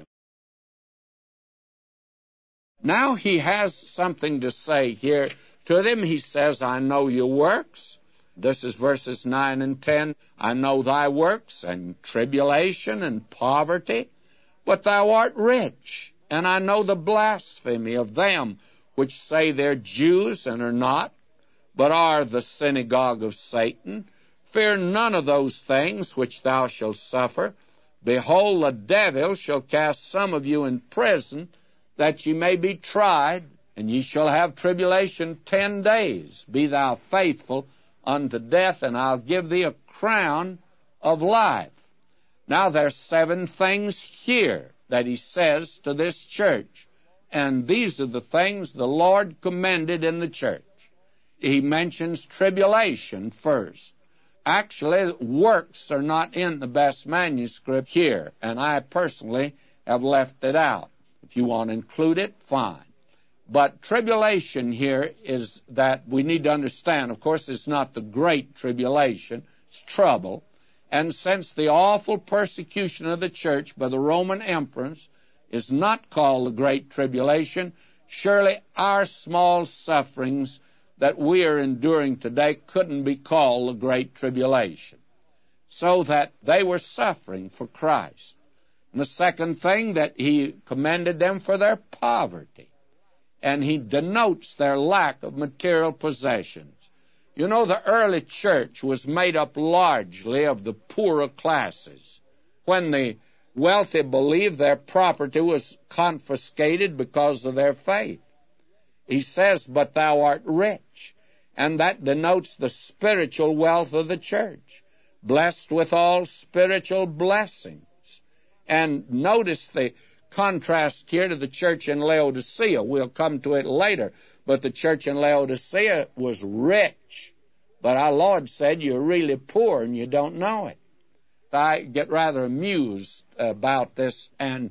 Now he has something to say here to them. He says, I know your works. This is verses 9 and 10. I know thy works and tribulation and poverty, but thou art rich. And I know the blasphemy of them which say they're Jews and are not, but are the synagogue of Satan. Fear none of those things which thou shalt suffer. Behold, the devil shall cast some of you in prison, that ye may be tried, and ye shall have tribulation 10 days. Be thou faithful unto death, and I'll give thee a crown of life. Now there's 7 things here that he says to this church, and these are the things the Lord commended in the church. He mentions tribulation first. Actually, works are not in the best manuscript here, and I personally have left it out. If you want to include it, fine. But tribulation here is that we need to understand. Of course, it's not the great tribulation. It's trouble. And since the awful persecution of the church by the Roman emperors is not called the great tribulation, surely our small sufferings that we are enduring today couldn't be called the great tribulation. So that they were suffering for Christ. And the second thing, that he commended them for their poverty. And he denotes their lack of material possessions. You know, the early church was made up largely of the poorer classes. When the wealthy believed, their property was confiscated because of their faith. He says, but thou art rich. And that denotes the spiritual wealth of the church, blessed with all spiritual blessings. And notice the contrast here to the church in Laodicea. We'll come to it later. But the church in Laodicea was rich. But our Lord said, you're really poor and you don't know it. I get rather amused about this, and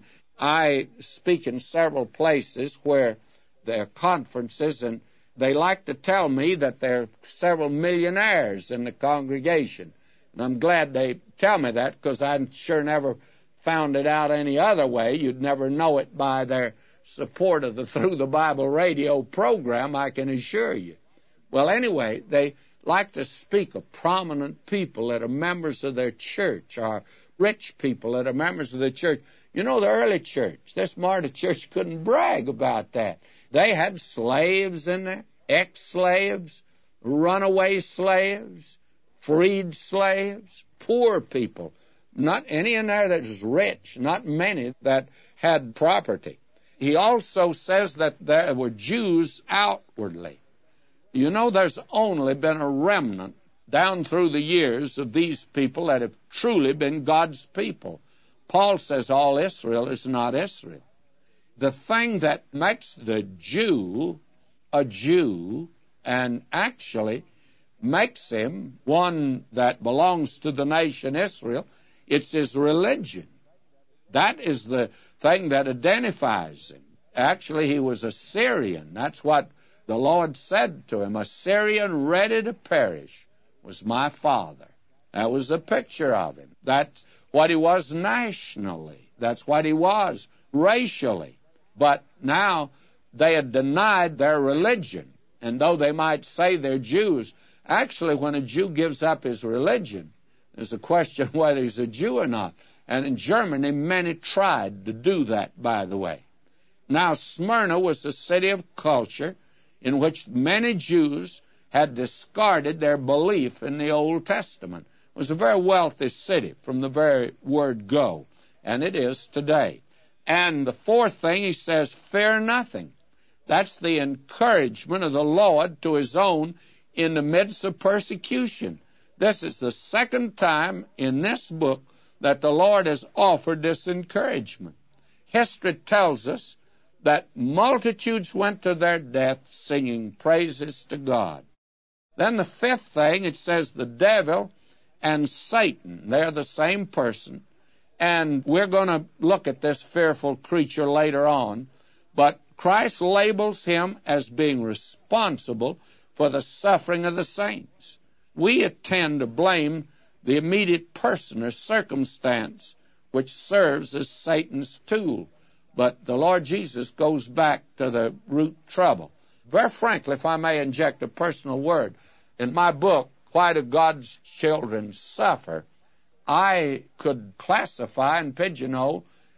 I speak in several places where there are conferences, and they like to tell me that there are several millionaires in the congregation. And I'm glad they tell me that, because I'm sure never found it out any other way. You'd never know it by their support of the Through the Bible radio program, I can assure you. Well, anyway, they like to speak of prominent people that are members of their church, or rich people that are members of the church. You know, the early church, this Martyr church couldn't brag about that. They had slaves in there, ex-slaves, runaway slaves, freed slaves, poor people. Not any in there that was rich, not many that had property. He also says that there were Jews outwardly. You know, there's only been a remnant down through the years of these people that have truly been God's people. Paul says all Israel is not Israel. The thing that makes the Jew a Jew, and actually makes him one that belongs to the nation Israel, it's his religion. That is the thing that identifies him. Actually, he was a Syrian. That's what the Lord said to him. A Syrian ready to perish was my father. That was a picture of him. That's what he was nationally. That's what he was racially. But now they had denied their religion. And though they might say they're Jews, actually when a Jew gives up his religion, there's a question whether he's a Jew or not. And in Germany, many tried to do that, by the way. Now, Smyrna was a city of culture in which many Jews had discarded their belief in the Old Testament. It was a very wealthy city from the very word go, and it is today. And the fourth thing, he says, fear nothing. That's the encouragement of the Lord to his own in the midst of persecution. This is the second time in this book that the Lord has offered this encouragement. History tells us that multitudes went to their death singing praises to God. Then the fifth thing, it says the devil and Satan, they're the same person. And we're going to look at this fearful creature later on. But Christ labels him as being responsible for the suffering of the saints. We tend to blame the immediate person or circumstance which serves as Satan's tool. But the Lord Jesus goes back to the root trouble. Very frankly, if I may inject a personal word, in my book, Why Do God's Children Suffer?, I could classify and pigeonhole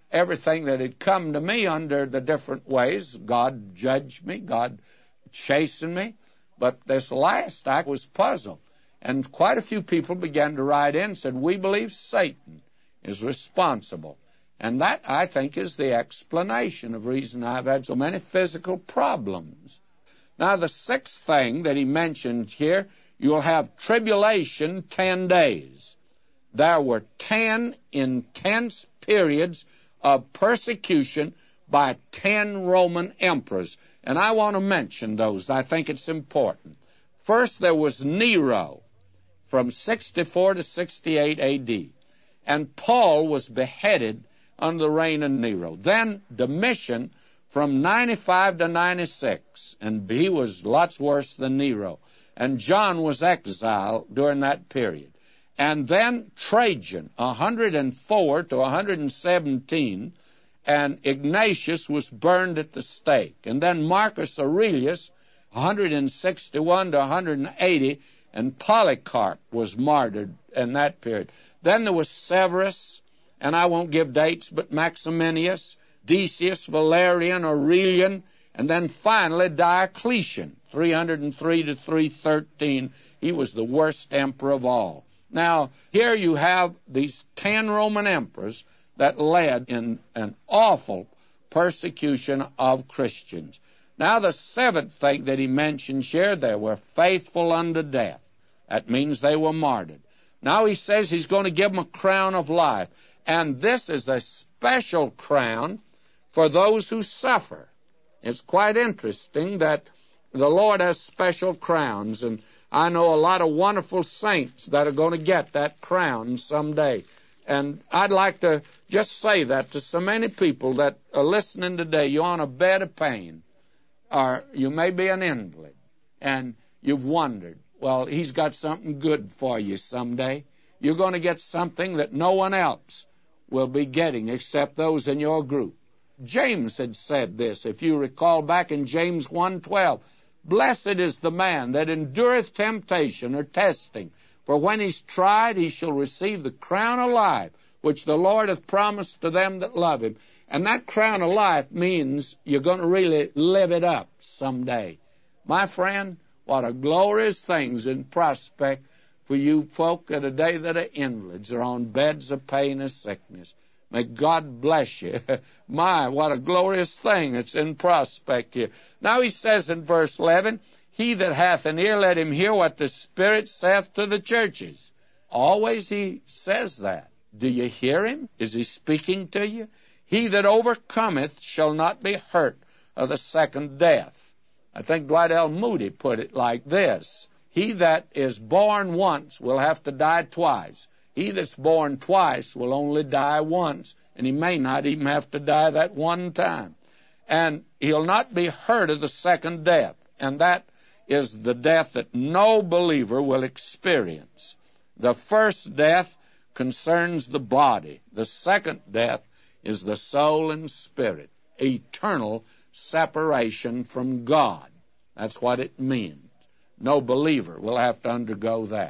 everything that had come to me under the different ways. God judged me. God chastened me. But this last act was puzzled. And quite a few people began to write in and said, we believe Satan is responsible. And that, I think, is the explanation of the reason I've had so many physical problems. Now, the sixth thing that he mentions here, you'll have tribulation 10 days. There were 10 intense periods of persecution by 10 Roman emperors. And I want to mention those. I think it's important. First, there was Nero from 64 to 68 A.D. And Paul was beheaded under the reign of Nero. Then Domitian from 95 to 96, and he was lots worse than Nero. And John was exiled during that period. And then Trajan, 104 to 117, and Ignatius was burned at the stake. And then Marcus Aurelius, 161 to 180, and Polycarp was martyred in that period. Then there was Severus, and I won't give dates, but Maximinius, Decius, Valerian, Aurelian, and then finally Diocletian, 303 to 313. He was the worst emperor of all. Now, here you have these 10 Roman emperors that led in an awful persecution of Christians. Now, the seventh thing that he mentions here, they were faithful unto death. That means they were martyred. Now he says he's going to give them a crown of life. And this is a special crown for those who suffer. It's quite interesting that the Lord has special crowns, and I know a lot of wonderful saints that are going to get that crown someday. And I'd like to just say that to so many people that are listening today. You're on a bed of pain, or you may be an invalid, and you've wondered, well, he's got something good for you someday. You're going to get something that no one else will be getting except those in your group. James had said this, if you recall back in James 1:12, blessed is the man that endureth temptation or testing, for when he's tried he shall receive the crown of life, which the Lord hath promised to them that love him. And that crown of life means you're going to really live it up someday. My friend, what a glorious thing's in prospect for you folk of today that are invalids or on beds of pain and sickness. May God bless you. My, what a glorious thing it's in prospect here. Now he says in verse 11, he that hath an ear, let him hear what the Spirit saith to the churches. Always he says that. Do you hear him? Is he speaking to you? He that overcometh shall not be hurt of the second death. I think Dwight L. Moody put it like this. He that is born once will have to die twice. He that's born twice will only die once, and he may not even have to die that one time. And he'll not be hurt of the second death, and that is the death that no believer will experience. The first death concerns the body. The second death is the soul and spirit, eternal separation from God. That's what it means. No believer will have to undergo that.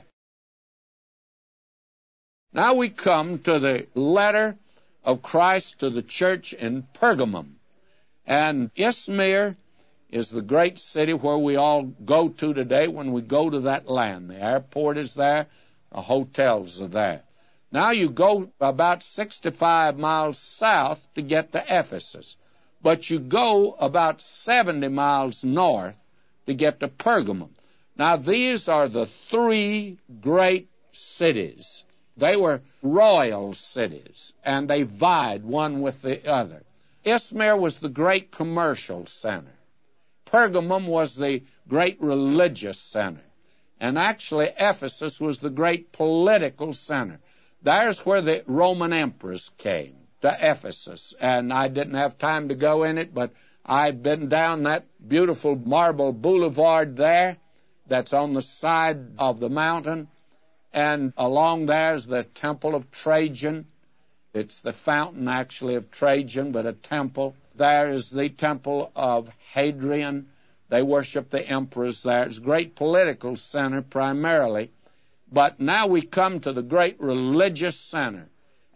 Now we come to the letter of Christ to the church in Pergamum. And Izmir is the great city where we all go to today when we go to that land. The airport is there. The hotels are there. Now you go about 65 miles south to get to Ephesus. But you go about 70 miles north to get to Pergamum. Now these are the three great cities. They were royal cities, and they vied one with the other. Izmir was the great commercial center. Pergamum was the great religious center. And actually, Ephesus was the great political center. There's where the Roman emperors came, to Ephesus. And I didn't have time to go in it, but I've been down that beautiful marble boulevard there that's on the side of the mountain. And along there is the Temple of Trajan. It's the fountain, actually, of Trajan, but a temple. There is the Temple of Hadrian. They worship the emperors there. It's a great political center primarily. But now we come to the great religious center.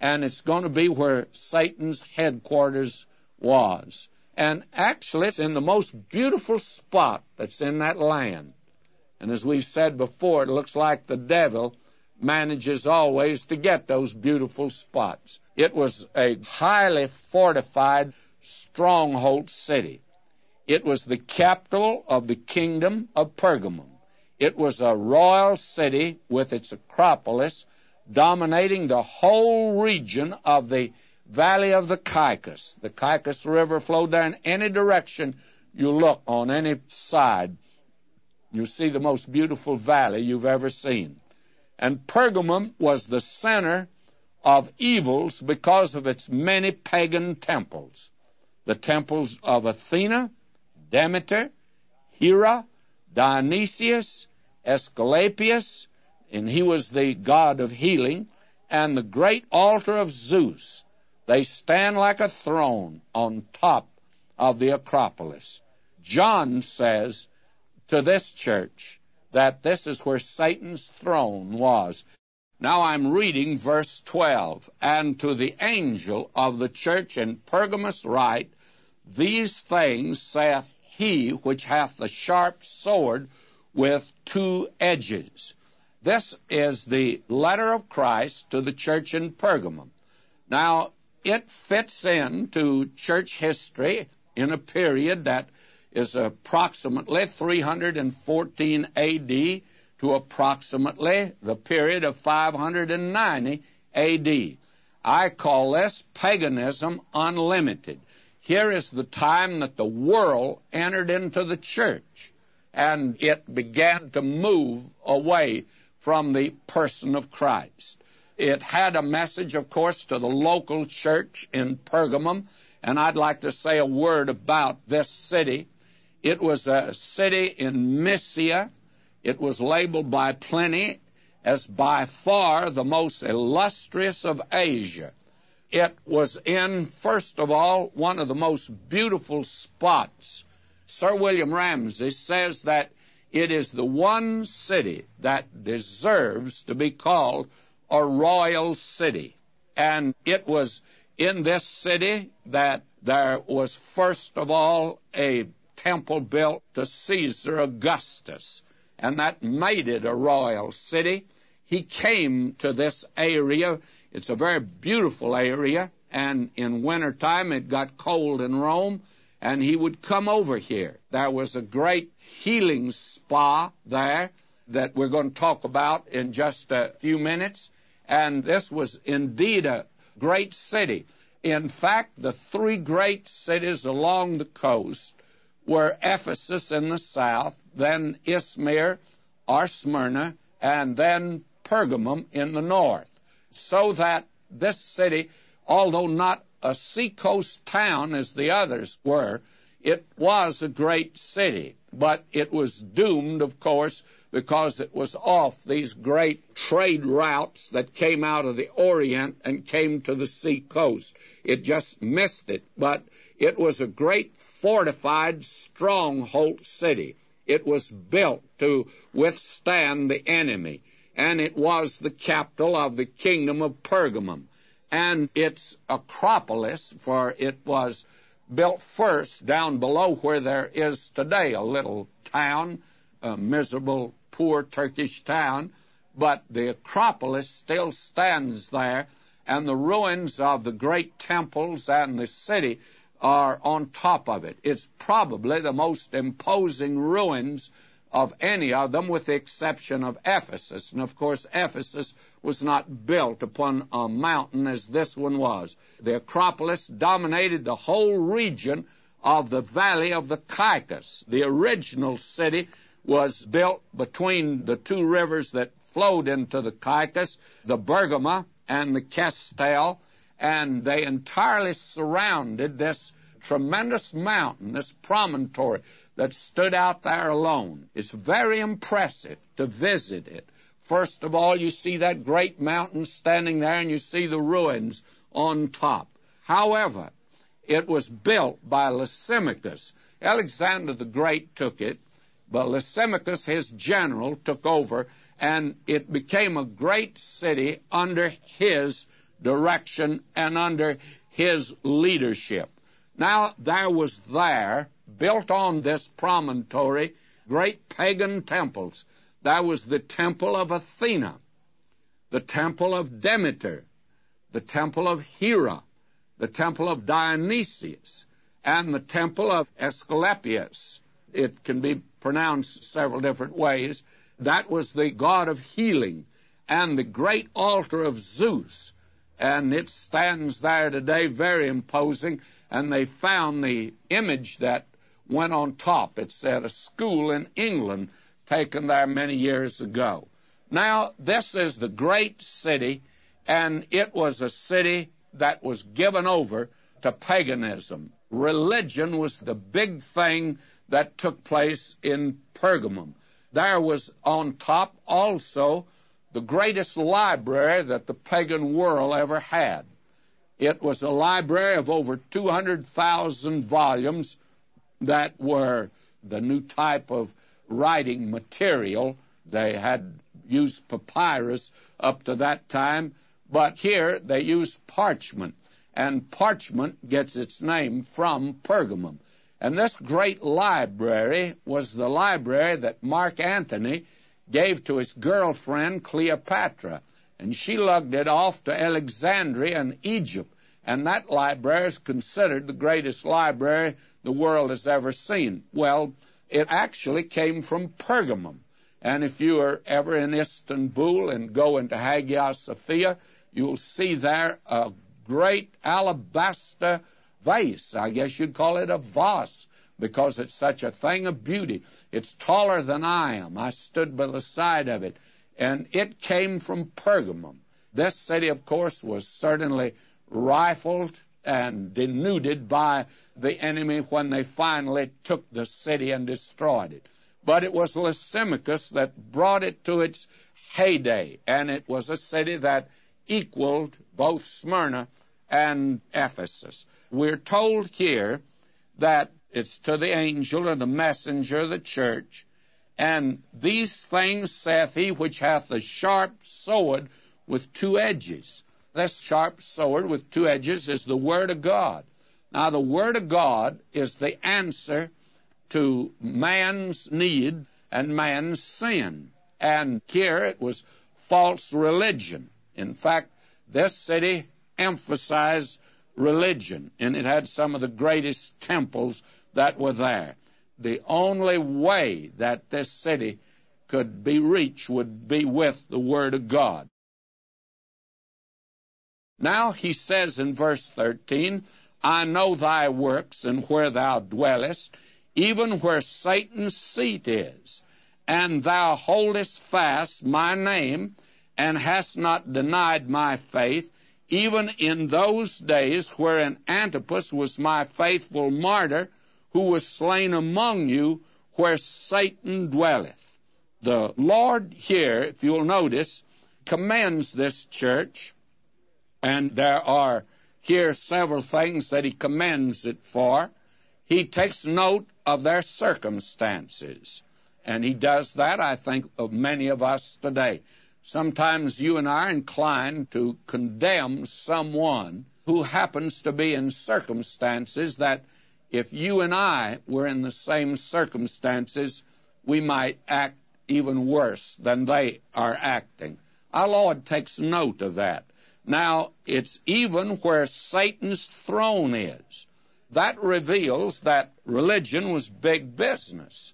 and it's going to be where Satan's headquarters was. And actually, it's in the most beautiful spot that's in that land. And as we've said before, it looks like the devil manages always to get those beautiful spots. It was a highly fortified stronghold city. It was the capital of the kingdom of Pergamum. It was a royal city with its Acropolis dominating the whole region of the valley of the Caicus. The Caicus River flowed there in any direction you look on any side. You see the most beautiful valley you've ever seen. And Pergamum was the center of evils because of its many pagan temples. The temples of Athena, Demeter, Hera, Dionysius, Asclepius, and he was the god of healing, and the great altar of Zeus. They stand like a throne on top of the Acropolis. John says to this church that this is where Satan's throne was. Now I'm reading verse 12. And to the angel of the church in Pergamos write, These things saith he which hath the sharp sword with two edges. This is the letter of Christ to the church in Pergamum. Now, it fits into church history in a period that is approximately 314 A.D. to approximately the period of 590 A.D. I call this paganism unlimited. Here is the time that the world entered into the church, and it began to move away from the person of Christ. It had a message, of course, to the local church in Pergamum, and I'd like to say a word about this city. It was a city in Mysia. It was labeled by Pliny as by far the most illustrious of Asia. It was in, first of all, one of the most beautiful spots. Sir William Ramsay says that it is the one city that deserves to be called a royal city. And it was in this city that there was, first of all, a temple built to Caesar Augustus, and that made it a royal city. He came to this area. It's a very beautiful area, and in wintertime it got cold in Rome, and he would come over here. There was a great healing spa there that we're going to talk about in just a few minutes, and this was indeed a great city. In fact, the three great cities along the coast were Ephesus in the south, then Izmir or Smyrna, and then Pergamum in the north. So that this city, although not a seacoast town as the others were, it was a great city. But it was doomed, of course, because it was off these great trade routes that came out of the Orient and came to the seacoast. It just missed it. But it was a great fortified stronghold city. It was built to withstand the enemy, and it was the capital of the kingdom of Pergamum. And its Acropolis, for it was built first down below where there is today a little town, a miserable, poor Turkish town, but the Acropolis still stands there, and the ruins of the great temples and the city are on top of it. It's probably the most imposing ruins of any of them, with the exception of Ephesus. And, of course, Ephesus was not built upon a mountain as this one was. The Acropolis dominated the whole region of the valley of the Caicus. The original city was built between the two rivers that flowed into the Caicus, the Bergama and the Kestel, and they entirely surrounded this tremendous mountain, this promontory that stood out there alone. It's very impressive to visit it. First of all, you see that great mountain standing there, and you see the ruins on top. However, it was built by Lysimachus. Alexander the Great took it, but Lysimachus, his general, took over, and it became a great city under his direction and under his leadership. Now, there was built on this promontory, great pagan temples. There was the temple of Athena, the temple of Demeter, the temple of Hera, the temple of Dionysius, and the temple of Asclepius. It can be pronounced several different ways. That was the god of healing, and the great altar of Zeus. And it stands there today, very imposing, and they found the image that went on top. It's at a school in England, taken there many years ago. Now, this is the great city, and it was a city that was given over to paganism. Religion was the big thing that took place in Pergamum. There was on top also the greatest library that the pagan world ever had. It was a library of over 200,000 volumes that were the new type of writing material. They had used papyrus up to that time, but here they used parchment, and parchment gets its name from Pergamum. And this great library was the library that Mark Antony gave to his girlfriend Cleopatra, and she lugged it off to Alexandria in Egypt, and that library is considered the greatest library the world has ever seen. Well, it actually came from Pergamum, and if you are ever in Istanbul and go into Hagia Sophia, you'll see there a great alabaster vase. I guess you'd call it a vase, because it's such a thing of beauty. It's taller than I am. I stood by the side of it, and it came from Pergamum. This city, of course, was certainly rifled and denuded by the enemy when they finally took the city and destroyed it. But it was Lysimachus that brought it to its heyday, and it was a city that equaled both Smyrna and Ephesus. We're told here that it's to the angel or the messenger of the church, and these things saith he which hath a sharp sword with two edges. This sharp sword with two edges is the Word of God. Now, the Word of God is the answer to man's need and man's sin. And here it was false religion. In fact, this city emphasized religion, and it had some of the greatest temples that were there. The only way that this city could be reached would be with the Word of God. Now he says in verse 13, I know thy works and where thou dwellest, even where Satan's seat is, and thou holdest fast my name, and hast not denied my faith, even in those days wherein Antipas was my faithful martyr, who was slain among you, where Satan dwelleth. The Lord here, if you'll notice, commends this church, and there are here several things that he commends it for. He takes note of their circumstances, and he does that, I think, of many of us today. Sometimes you and I are inclined to condemn someone who happens to be in circumstances that if you and I were in the same circumstances, we might act even worse than they are acting. Our Lord takes note of that. Now, it's even where Satan's throne is. That reveals that religion was big business,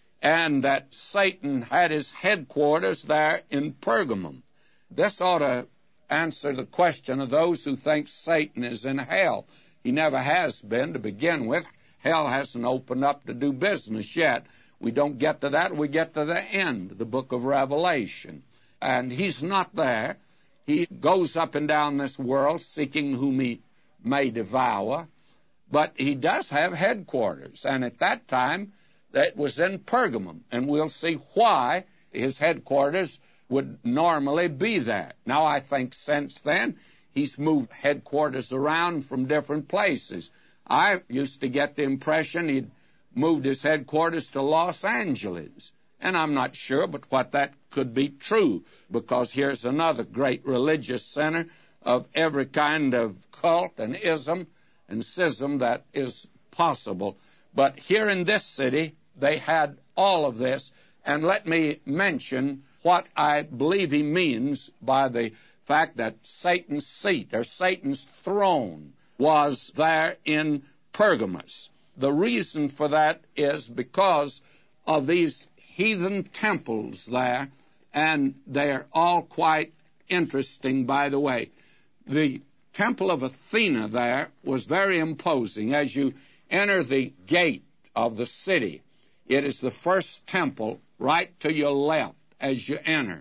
and that Satan had his headquarters there in Pergamum. This ought to answer the question of those who think Satan is in hell. He never has been to begin with. Hell hasn't opened up to do business yet. We don't get to that. We get to the end, the book of Revelation. And he's not there. He goes up and down this world seeking whom he may devour. But he does have headquarters. And at that time, that was in Pergamum. And we'll see why his headquarters would normally be there. Now, I think since then, he's moved headquarters around from different places. I used to get the impression he'd moved his headquarters to Los Angeles. And I'm not sure but what that could be true, because here's another great religious center of every kind of cult and ism and schism that is possible. But here in this city, they had all of this. And let me mention what I believe he means by the fact that Satan's seat, or Satan's throne, was there in Pergamos. The reason for that is because of these heathen temples there, and they're all quite interesting, by the way. The temple of Athena there was very imposing. As you enter the gate of the city, it is the first temple right to your left as you enter.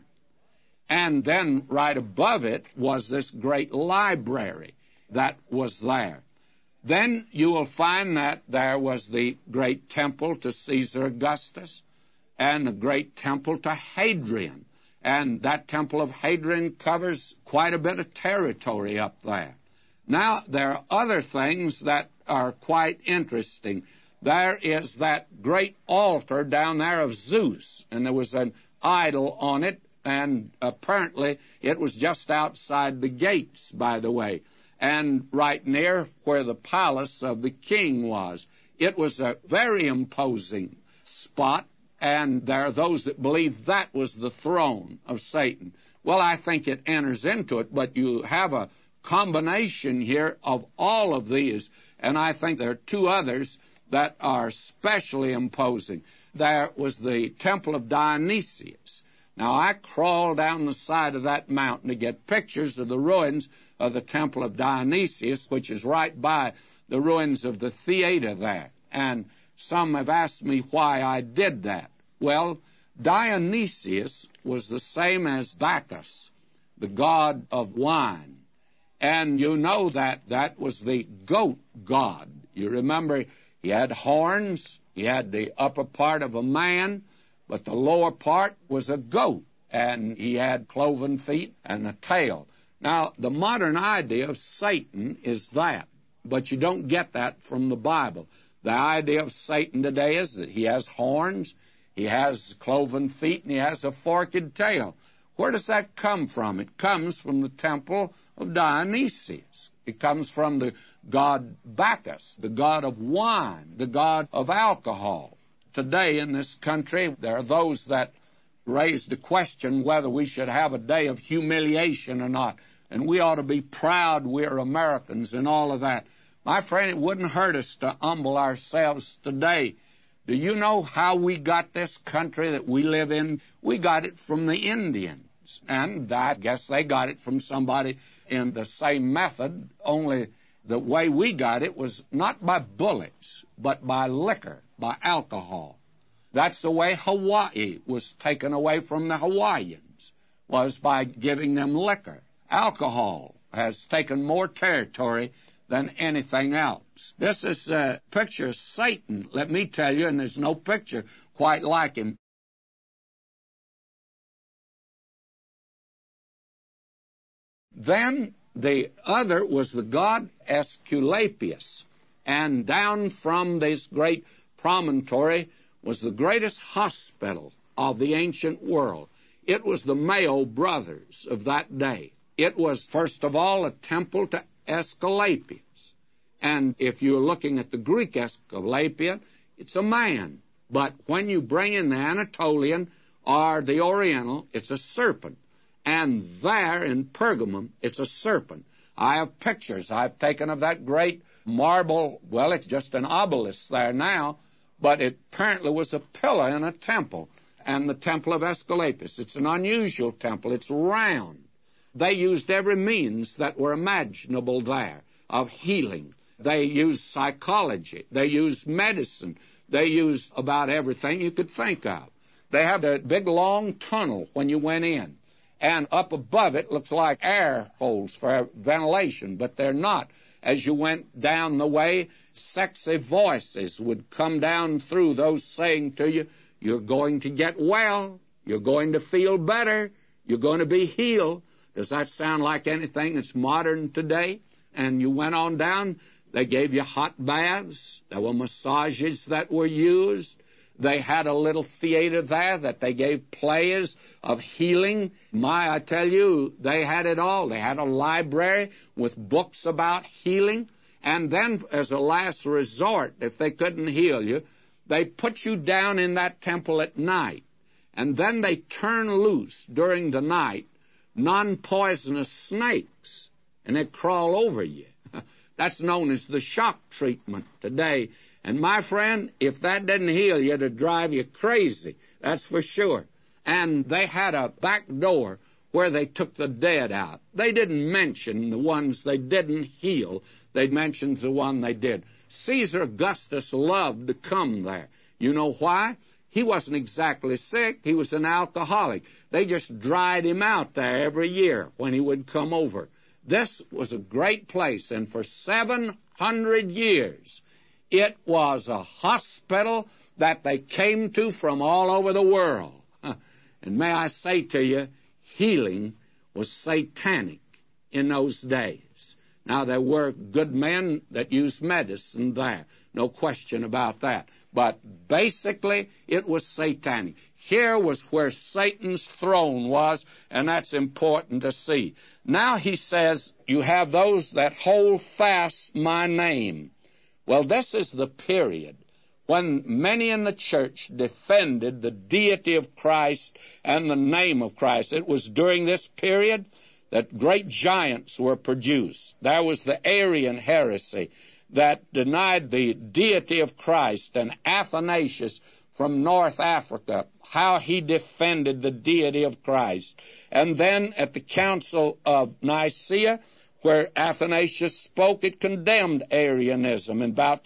And then right above it was this great library that was there. Then you will find that there was the great temple to Caesar Augustus and the great temple to Hadrian. And that temple of Hadrian covers quite a bit of territory up there. Now, there are other things that are quite interesting. There is that great altar down there of Zeus, and there was an idol on it, and apparently it was just outside the gates, by the way, and right near where the palace of the king was. It was a very imposing spot, and there are those that believe that was the throne of Satan. Well, I think it enters into it, but you have a combination here of all of these, and I think there are two others that are especially imposing. There was the temple of Dionysius. Now, I crawled down the side of that mountain to get pictures of the ruins of the temple of Dionysius, which is right by the ruins of the theater there. And some have asked me why I did that. Well, Dionysius was the same as Bacchus, the god of wine. And you know that that was the goat god. You remember he had horns, he had the upper part of a man, but the lower part was a goat, and he had cloven feet and a tail. Now, the modern idea of Satan is that, but you don't get that from the Bible. The idea of Satan today is that he has horns, he has cloven feet, and he has a forked tail. Where does that come from? It comes from the temple of Dionysius. It comes from the god Bacchus, the god of wine, the god of alcohol. Today in this country, there are those that raise the question whether we should have a day of humiliation or not. And we ought to be proud we're Americans and all of that. My friend, it wouldn't hurt us to humble ourselves today. Do you know how we got this country that we live in? We got it from the Indians. And I guess they got it from somebody in the same method, only the way we got it was not by bullets, but by liquor, by alcohol. That's the way Hawaii was taken away from the Hawaiians, was by giving them liquor. Alcohol has taken more territory than anything else. This is a picture of Satan, let me tell you, and there's no picture quite like him. Then the other was the god Aesculapius, and down from this great promontory was the greatest hospital of the ancient world. It was the Mayo brothers of that day. It was, first of all, a temple to Aesculapius. And if you're looking at the Greek Aesculapian, it's a man. But when you bring in the Anatolian or the Oriental, it's a serpent. And there in Pergamum, it's a serpent. I have pictures I've taken of that great marble, well, it's just an obelisk there now, but it apparently was a pillar in a temple, and the temple of Aesculapius. It's an unusual temple. It's round. They used every means that were imaginable there of healing. They used psychology. They used medicine. They used about everything you could think of. They had a big, long tunnel when you went in. And up above it looks like air holes for ventilation, but they're not. As you went down the way, sexy voices would come down through those saying to you, you're going to get well, you're going to feel better, you're going to be healed. Does that sound like anything that's modern today? And you went on down, they gave you hot baths, there were massages that were used, They had a little theater there that they gave plays of healing. I tell you, they had it all. They had a library with books about healing. And then, as a last resort, if they couldn't heal you, they put you down in that temple at night. And then they turn loose during the night non-poisonous snakes, and they crawl over you. That's known as the shock treatment today. And my friend, if that didn't heal you, it'd drive you crazy. That's for sure. And they had a back door where they took the dead out. They didn't mention the ones they didn't heal. They mentioned the one they did. Caesar Augustus loved to come there. You know why? He wasn't exactly sick. He was an alcoholic. They just dried him out there every year when he would come over. This was a great place, and for 700 years, it was a hospital that they came to from all over the world. And may I say to you, healing was satanic in those days. Now, there were good men that used medicine there, no question about that. But basically, it was satanic. Here was where Satan's throne was, and that's important to see. Now he says, you have those that hold fast my name. Well, this is the period when many in the church defended the deity of Christ and the name of Christ. It was during this period that great giants were produced. There was the Arian heresy that denied the deity of Christ, and Athanasius from North Africa, how he defended the deity of Christ. And then at the Council of Nicaea, where Athanasius spoke, it condemned Arianism in about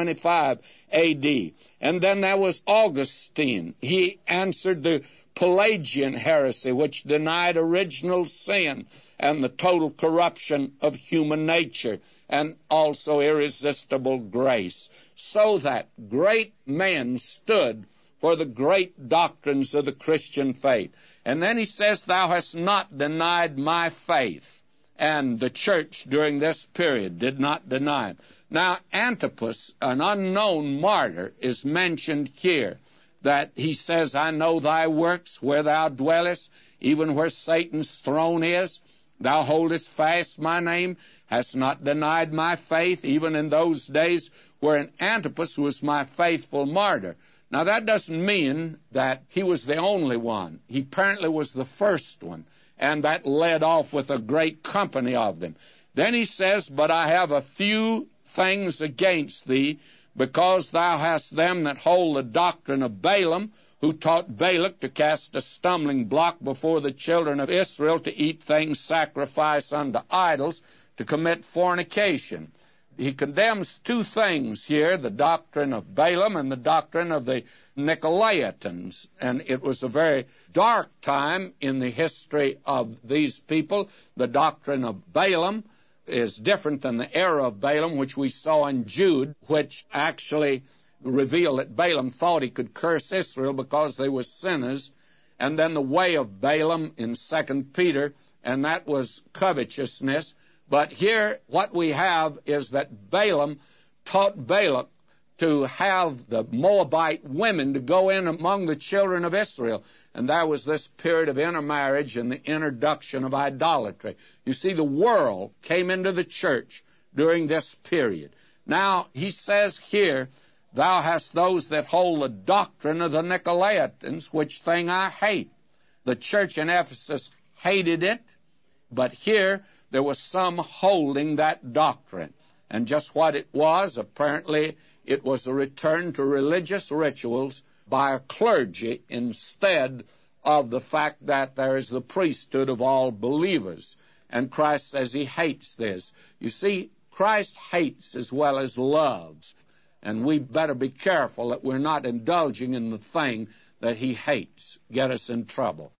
325 A.D. And then there was Augustine. He answered the Pelagian heresy, which denied original sin and the total corruption of human nature, and also irresistible grace, so that great men stood for the great doctrines of the Christian faith. And then he says, thou hast not denied my faith. And the church during this period did not deny it. Now, Antipas, an unknown martyr, is mentioned here, that he says, I know thy works, where thou dwellest, even where Satan's throne is. Thou holdest fast my name, hast not denied my faith, even in those days wherein Antipas was my faithful martyr. Now, that doesn't mean that he was the only one. He apparently was the first one, and that led off with a great company of them. Then he says, but I have a few things against thee, because thou hast them that hold the doctrine of Balaam, who taught Balak to cast a stumbling block before the children of Israel, to eat things sacrificed unto idols, to commit fornication. He condemns two things here, the doctrine of Balaam and the doctrine of the Nicolaitans. And it was a very dark time in the history of these people. The doctrine of Balaam is different than the error of Balaam, which we saw in Jude, which actually revealed that Balaam thought he could curse Israel because they were sinners. And then the way of Balaam in 2 Peter, and that was covetousness. But here what we have is that Balaam taught Balak to have the Moabite women to go in among the children of Israel. And there was this period of intermarriage and the introduction of idolatry. You see, the world came into the church during this period. Now, he says here, thou hast those that hold the doctrine of the Nicolaitans, which thing I hate. The church in Ephesus hated it, but here there was some holding that doctrine. And just what it was, apparently it was a return to religious rituals by a clergy instead of the fact that there is the priesthood of all believers. And Christ says he hates this. You see, Christ hates as well as loves. And we better be careful that we're not indulging in the thing that he hates, get us in trouble.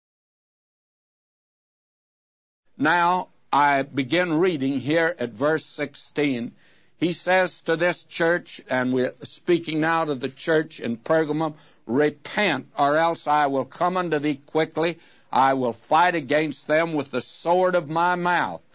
Now, I begin reading here at verse 16. He says to this church, and we're speaking now to the church in Pergamum, repent, or else I will come unto thee quickly. I will fight against them with the sword of my mouth.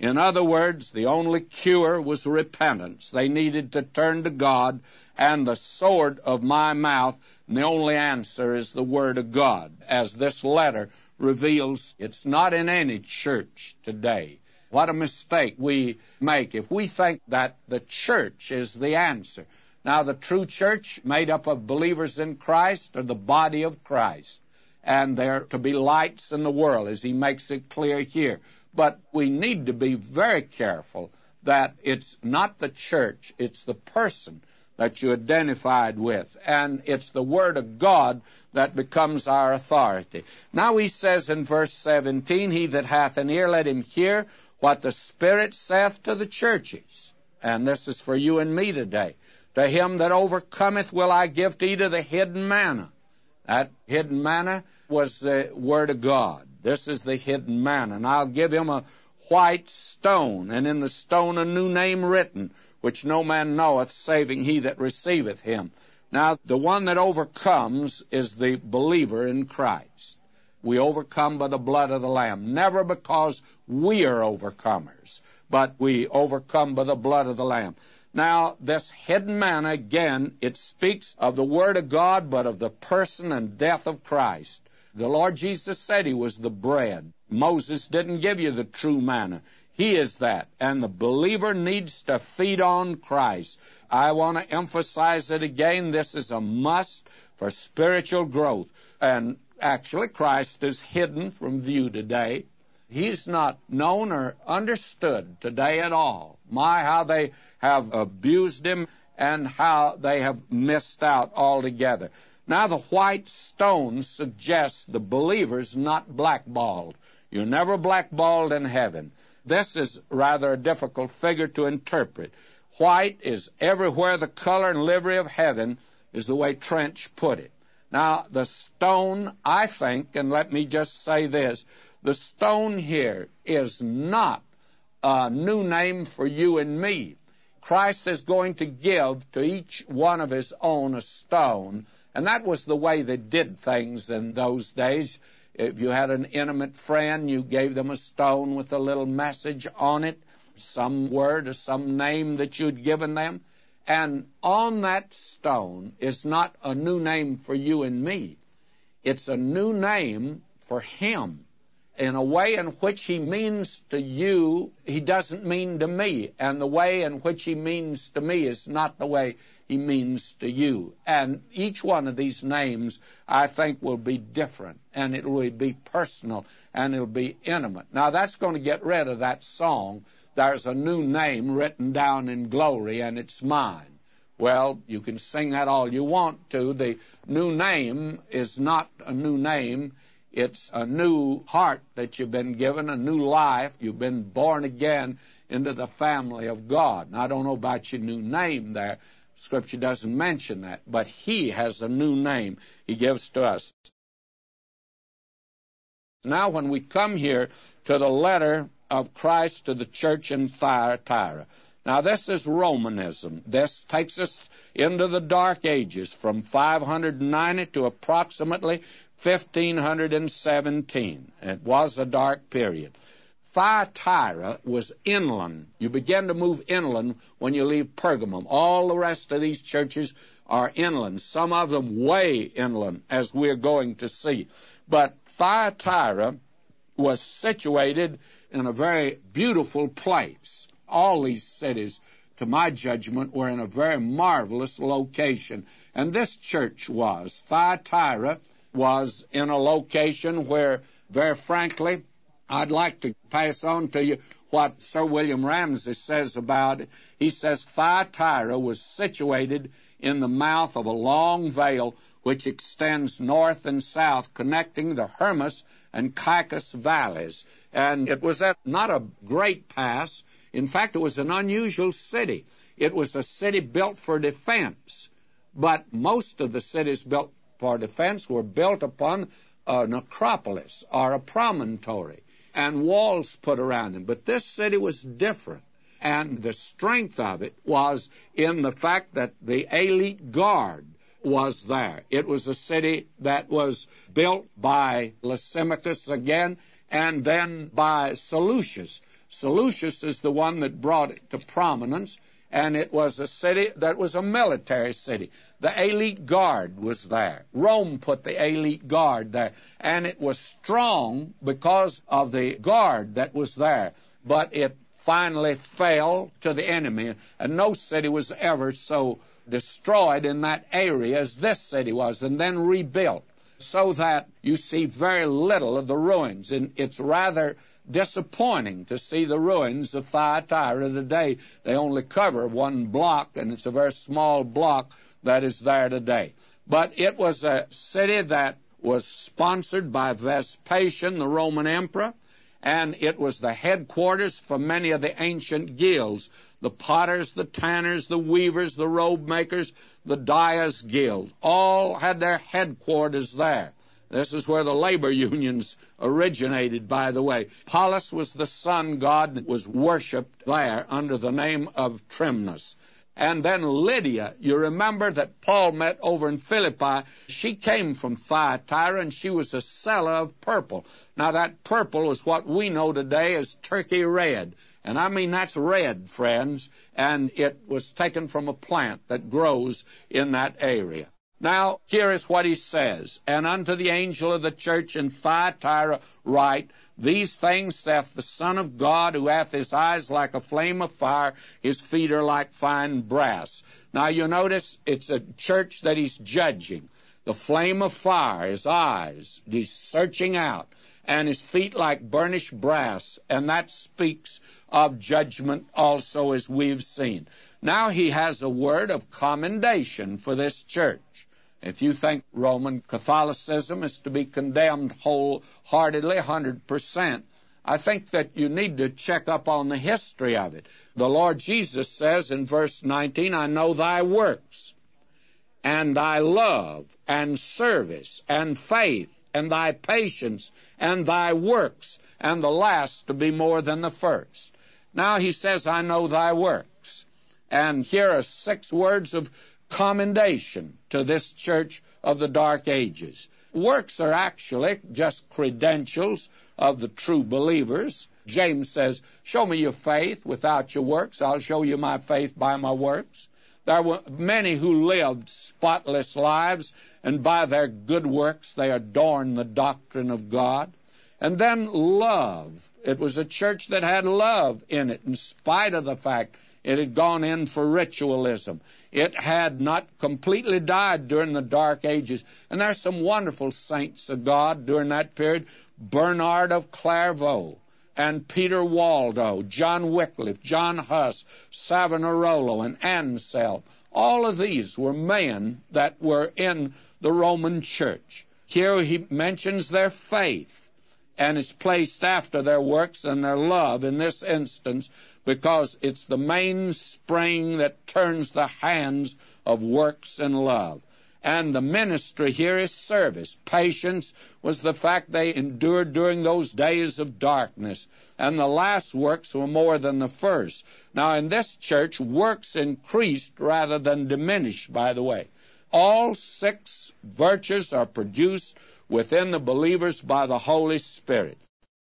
In other words, the only cure was repentance. They needed to turn to God and the sword of my mouth, and the only answer is the Word of God. As this letter reveals, it's not in any church today. What a mistake we make if we think that the church is the answer. Now, the true church, made up of believers in Christ, are the body of Christ. And they're to be lights in the world, as he makes it clear here. But we need to be very careful that it's not the church, it's the person that you identified with. And it's the Word of God that becomes our authority. Now he says in verse 17, he that hath an ear, let him hear what the Spirit saith to the churches. And this is for you and me today. To him that overcometh will I give to eat of the hidden manna. That hidden manna was the Word of God. This is the hidden manna. And I'll give him a white stone, and in the stone a new name written, which no man knoweth, saving he that receiveth him. Now, the one that overcomes is the believer in Christ. We overcome by the blood of the Lamb, never because we are overcomers, but we overcome by the blood of the Lamb. Now, this hidden manna, again, it speaks of the Word of God, but of the person and death of Christ. The Lord Jesus said he was the bread. Moses didn't give you the true manna. He is that. And the believer needs to feed on Christ. I want to emphasize it again. This is a must for spiritual growth. And actually, Christ is hidden from view today. He's not known or understood today at all. My, how they have abused him and how they have missed out altogether. Now, the white stone suggests the believer's not blackballed. You're never blackballed in heaven. This is rather a difficult figure to interpret. White is everywhere the color and livery of heaven, is the way Trench put it. Now, the stone, I think, and let me just say this, the stone here is not a new name for you and me. Christ is going to give to each one of his own a stone, and that was the way they did things in those days. If you had an intimate friend, you gave them a stone with a little message on it, some word or some name that you'd given them. And on that stone is not a new name for you and me. It's a new name for him. In a way in which he means to you, he doesn't mean to me. And the way in which he means to me is not the way he means to you. And each one of these names, I think, will be different. And it will be personal. And it will be intimate. Now, that's going to get rid of that song, there's a new name written down in glory, and it's mine. Well, you can sing that all you want to. The new name is not a new name. It's a new heart that you've been given, a new life. You've been born again into the family of God. And I don't know about your new name there. Scripture doesn't mention that. But he has a new name he gives to us. Now, when we come here to the letter of Christ to the church in Thyatira. Now, this is Romanism. This takes us into the Dark Ages from 590 to approximately 1517. It was a dark period. Thyatira was inland. You begin to move inland when you leave Pergamum. All the rest of these churches are inland, some of them way inland, as we're going to see. But Thyatira was situated in a very beautiful place. All these cities, to my judgment, were in a very marvelous location. And this church was. Thyatira was in a location where, very frankly, I'd like to pass on to you what Sir William Ramsay says about it. He says Thyatira was situated in the mouth of a long vale which extends north and south, connecting the Hermus and Caicus valleys. And it was at not a great pass. In fact, it was an unusual city. It was a city built for defense. But most of the cities built for defense were built upon an acropolis or a promontory and walls put around them. But this city was different. And the strength of it was in the fact that the elite guard was there. It was a city that was built by Lysimachus again, and then by Seleucus. Seleucus is the one that brought it to prominence, and it was a city that was a military city. The elite guard was there. Rome put the elite guard there, and it was strong because of the guard that was there. But it finally fell to the enemy, and no city was ever so destroyed in that area as this city was, and then rebuilt, so that you see very little of the ruins. And it's rather disappointing to see the ruins of Thyatira today. They only cover one block, and it's a very small block that is there today. But it was a city that was sponsored by Vespasian, the Roman emperor, and it was the headquarters for many of the ancient guilds, the potters, the tanners, the weavers, the robe makers, the dyers' guild. All had their headquarters there. This is where the labor unions originated, by the way. Apollos was the sun god that was worshipped there under the name of Trimnus. And then Lydia, you remember that Paul met over in Philippi. She came from Thyatira, and she was a seller of purple. Now, that purple is what we know today as turkey red. And I mean, that's red, friends. And it was taken from a plant that grows in that area. Now, here is what he says. And unto the angel of the church in Thyatira write, These things saith the Son of God, who hath his eyes like a flame of fire, his feet are like fine brass. Now, you notice it's a church that he's judging. The flame of fire, his eyes, he's searching out, and his feet like burnished brass, and that speaks of judgment also, as we've seen. Now he has a word of commendation for this church. If you think Roman Catholicism is to be condemned wholeheartedly, 100%, I think that you need to check up on the history of it. The Lord Jesus says in verse 19, I know thy works, and thy love, and service, and faith, and thy patience, and thy works, and the last to be more than the first. Now he says, I know thy works. And here are 6 words of commendation to this church of the Dark Ages. Works are actually just credentials of the true believers. James says, show me your faith without your works. I'll show you my faith by my works. There were many who lived spotless lives, and by their good works they adorned the doctrine of God. And then love. It was a church that had love in it, in spite of the fact it had gone in for ritualism. It had not completely died during the Dark Ages. And there's some wonderful saints of God during that period. Bernard of Clairvaux, and Peter Waldo, John Wycliffe, John Huss, Savonarola, and Anselm. All of these were men that were in the Roman church. Here he mentions their faith, and it's placed after their works and their love in this instance, because it's the mainspring that turns the hands of works and love. And the ministry here is service. Patience was the fact they endured during those days of darkness. And the last works were more than the first. Now, in this church, works increased rather than diminished, by the way. All 6 virtues are produced within the believers by the Holy Spirit.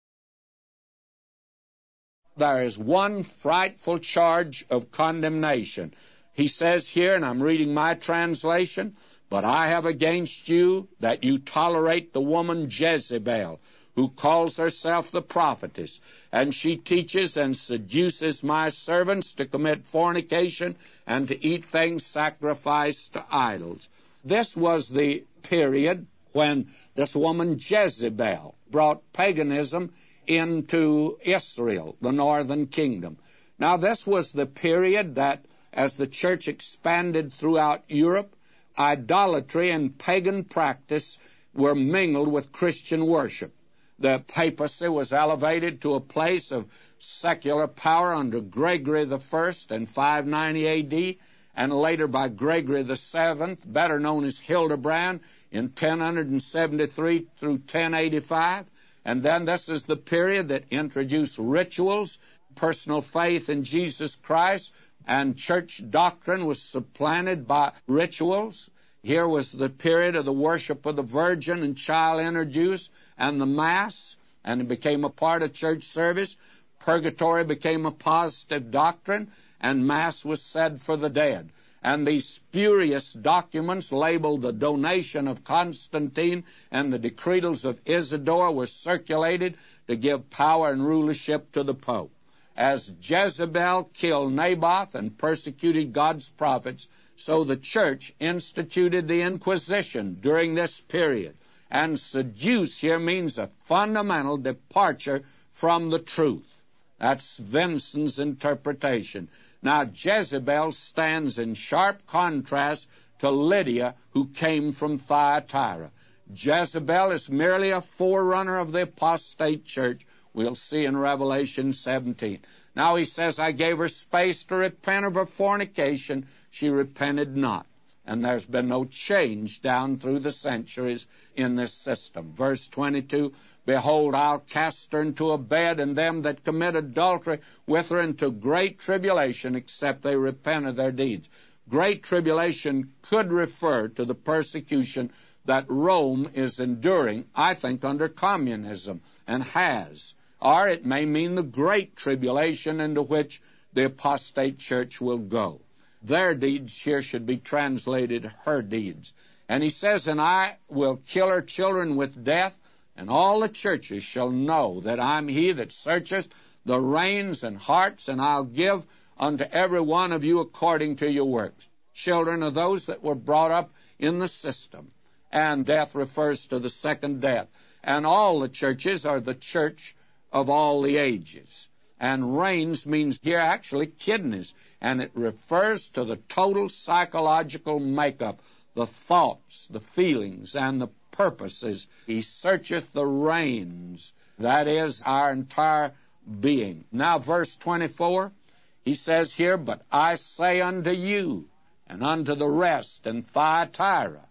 There is one frightful charge of condemnation. He says here, and I'm reading my translation, But I have against you that you tolerate the woman Jezebel, who calls herself the prophetess, and she teaches and seduces my servants to commit fornication and to eat things sacrificed to idols. This was the period when this woman Jezebel brought paganism into Israel, the northern kingdom. Now, this was the period that, as the church expanded throughout Europe, idolatry and pagan practice were mingled with Christian worship. The papacy was elevated to a place of secular power under Gregory I in 590 A.D., and later by Gregory VII, better known as Hildebrand, in 1073 through 1085. And then this is the period that introduced rituals, personal faith in Jesus Christ, and church doctrine was supplanted by rituals. Here was the period of the worship of the Virgin and child introduced, and the Mass, and it became a part of church service. Purgatory became a positive doctrine, and Mass was said for the dead. And these spurious documents labeled the donation of Constantine and the decretals of Isidore were circulated to give power and rulership to the Pope. As Jezebel killed Naboth and persecuted God's prophets, so the Church instituted the Inquisition during this period. And seduce here means a fundamental departure from the truth. That's Vincent's interpretation. Now, Jezebel stands in sharp contrast to Lydia, who came from Thyatira. Jezebel is merely a forerunner of the apostate church. We'll see in Revelation 17. Now he says, I gave her space to repent of her fornication. She repented not. And there's been no change down through the centuries in this system. Verse 22, Behold, I'll cast her into a bed, and them that commit adultery with her into great tribulation, except they repent of their deeds. Great tribulation could refer to the persecution that Rome is enduring, I think, under communism, and has. Or it may mean the great tribulation into which the apostate church will go. Their deeds here should be translated her deeds. And he says, And I will kill her children with death, and all the churches shall know that I'm he that searcheth the reins and hearts, and I'll give unto every one of you according to your works. Children are those that were brought up in the system, and death refers to the second death. And all the churches are the church of all the ages. And reins means here actually kidneys, and it refers to the total psychological makeup, the thoughts, the feelings, and the purposes. He searcheth the reins, that is, our entire being. Now, verse 24, he says here, But I say unto you, and unto the rest in Thyatira,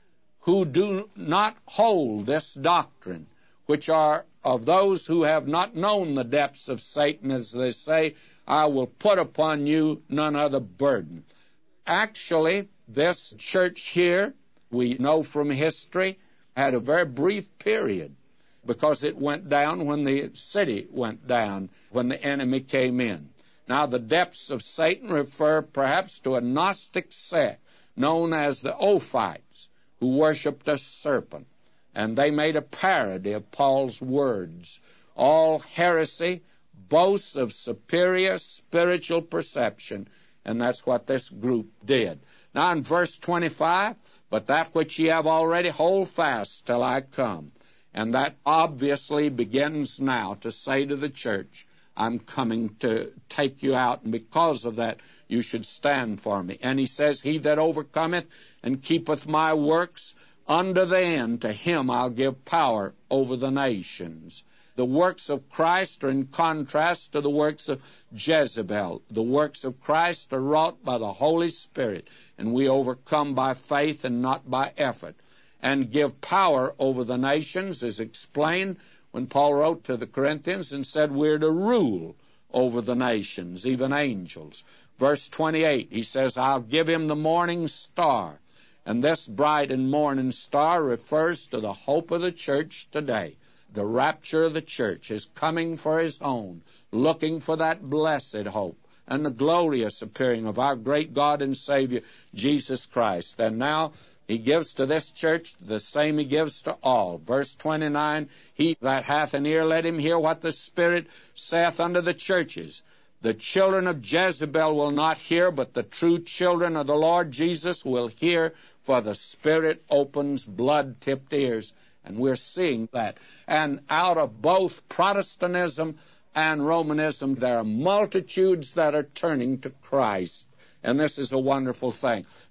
who do not hold this doctrine, which are of those who have not known the depths of Satan, as they say, I will put upon you none other burden. Actually, this church here, we know from history, had a very brief period, because it went down when the city went down, when the enemy came in. Now, the depths of Satan refer perhaps to a Gnostic sect known as the Ophites, who worshipped a serpent. And they made a parody of Paul's words. All heresy boasts of superior spiritual perception, and that's what this group did. Now in verse 25, But that which ye have already hold fast till I come. And that obviously begins now to say to the church, I'm coming to take you out, and because of that you should stand for me. And he says, He that overcometh and keepeth my works, unto the end, to him I'll give power over the nations. The works of Christ are in contrast to the works of Jezebel. The works of Christ are wrought by the Holy Spirit, and we overcome by faith and not by effort. And give power over the nations is explained when Paul wrote to the Corinthians and said we're to rule over the nations, even angels. Verse 28, he says, I'll give him the morning star. And this bright and morning star refers to the hope of the church today. The rapture of the church is coming for his own, looking for that blessed hope and the glorious appearing of our great God and Savior, Jesus Christ. And now he gives to this church the same he gives to all. Verse 29, He that hath an ear, let him hear what the Spirit saith unto the churches. The children of Jezebel will not hear, but the true children of the Lord Jesus will hear, for the Spirit opens blood-tipped ears. And we're seeing that. And out of both Protestantism and Romanism, there are multitudes that are turning to Christ. And this is a wonderful thing.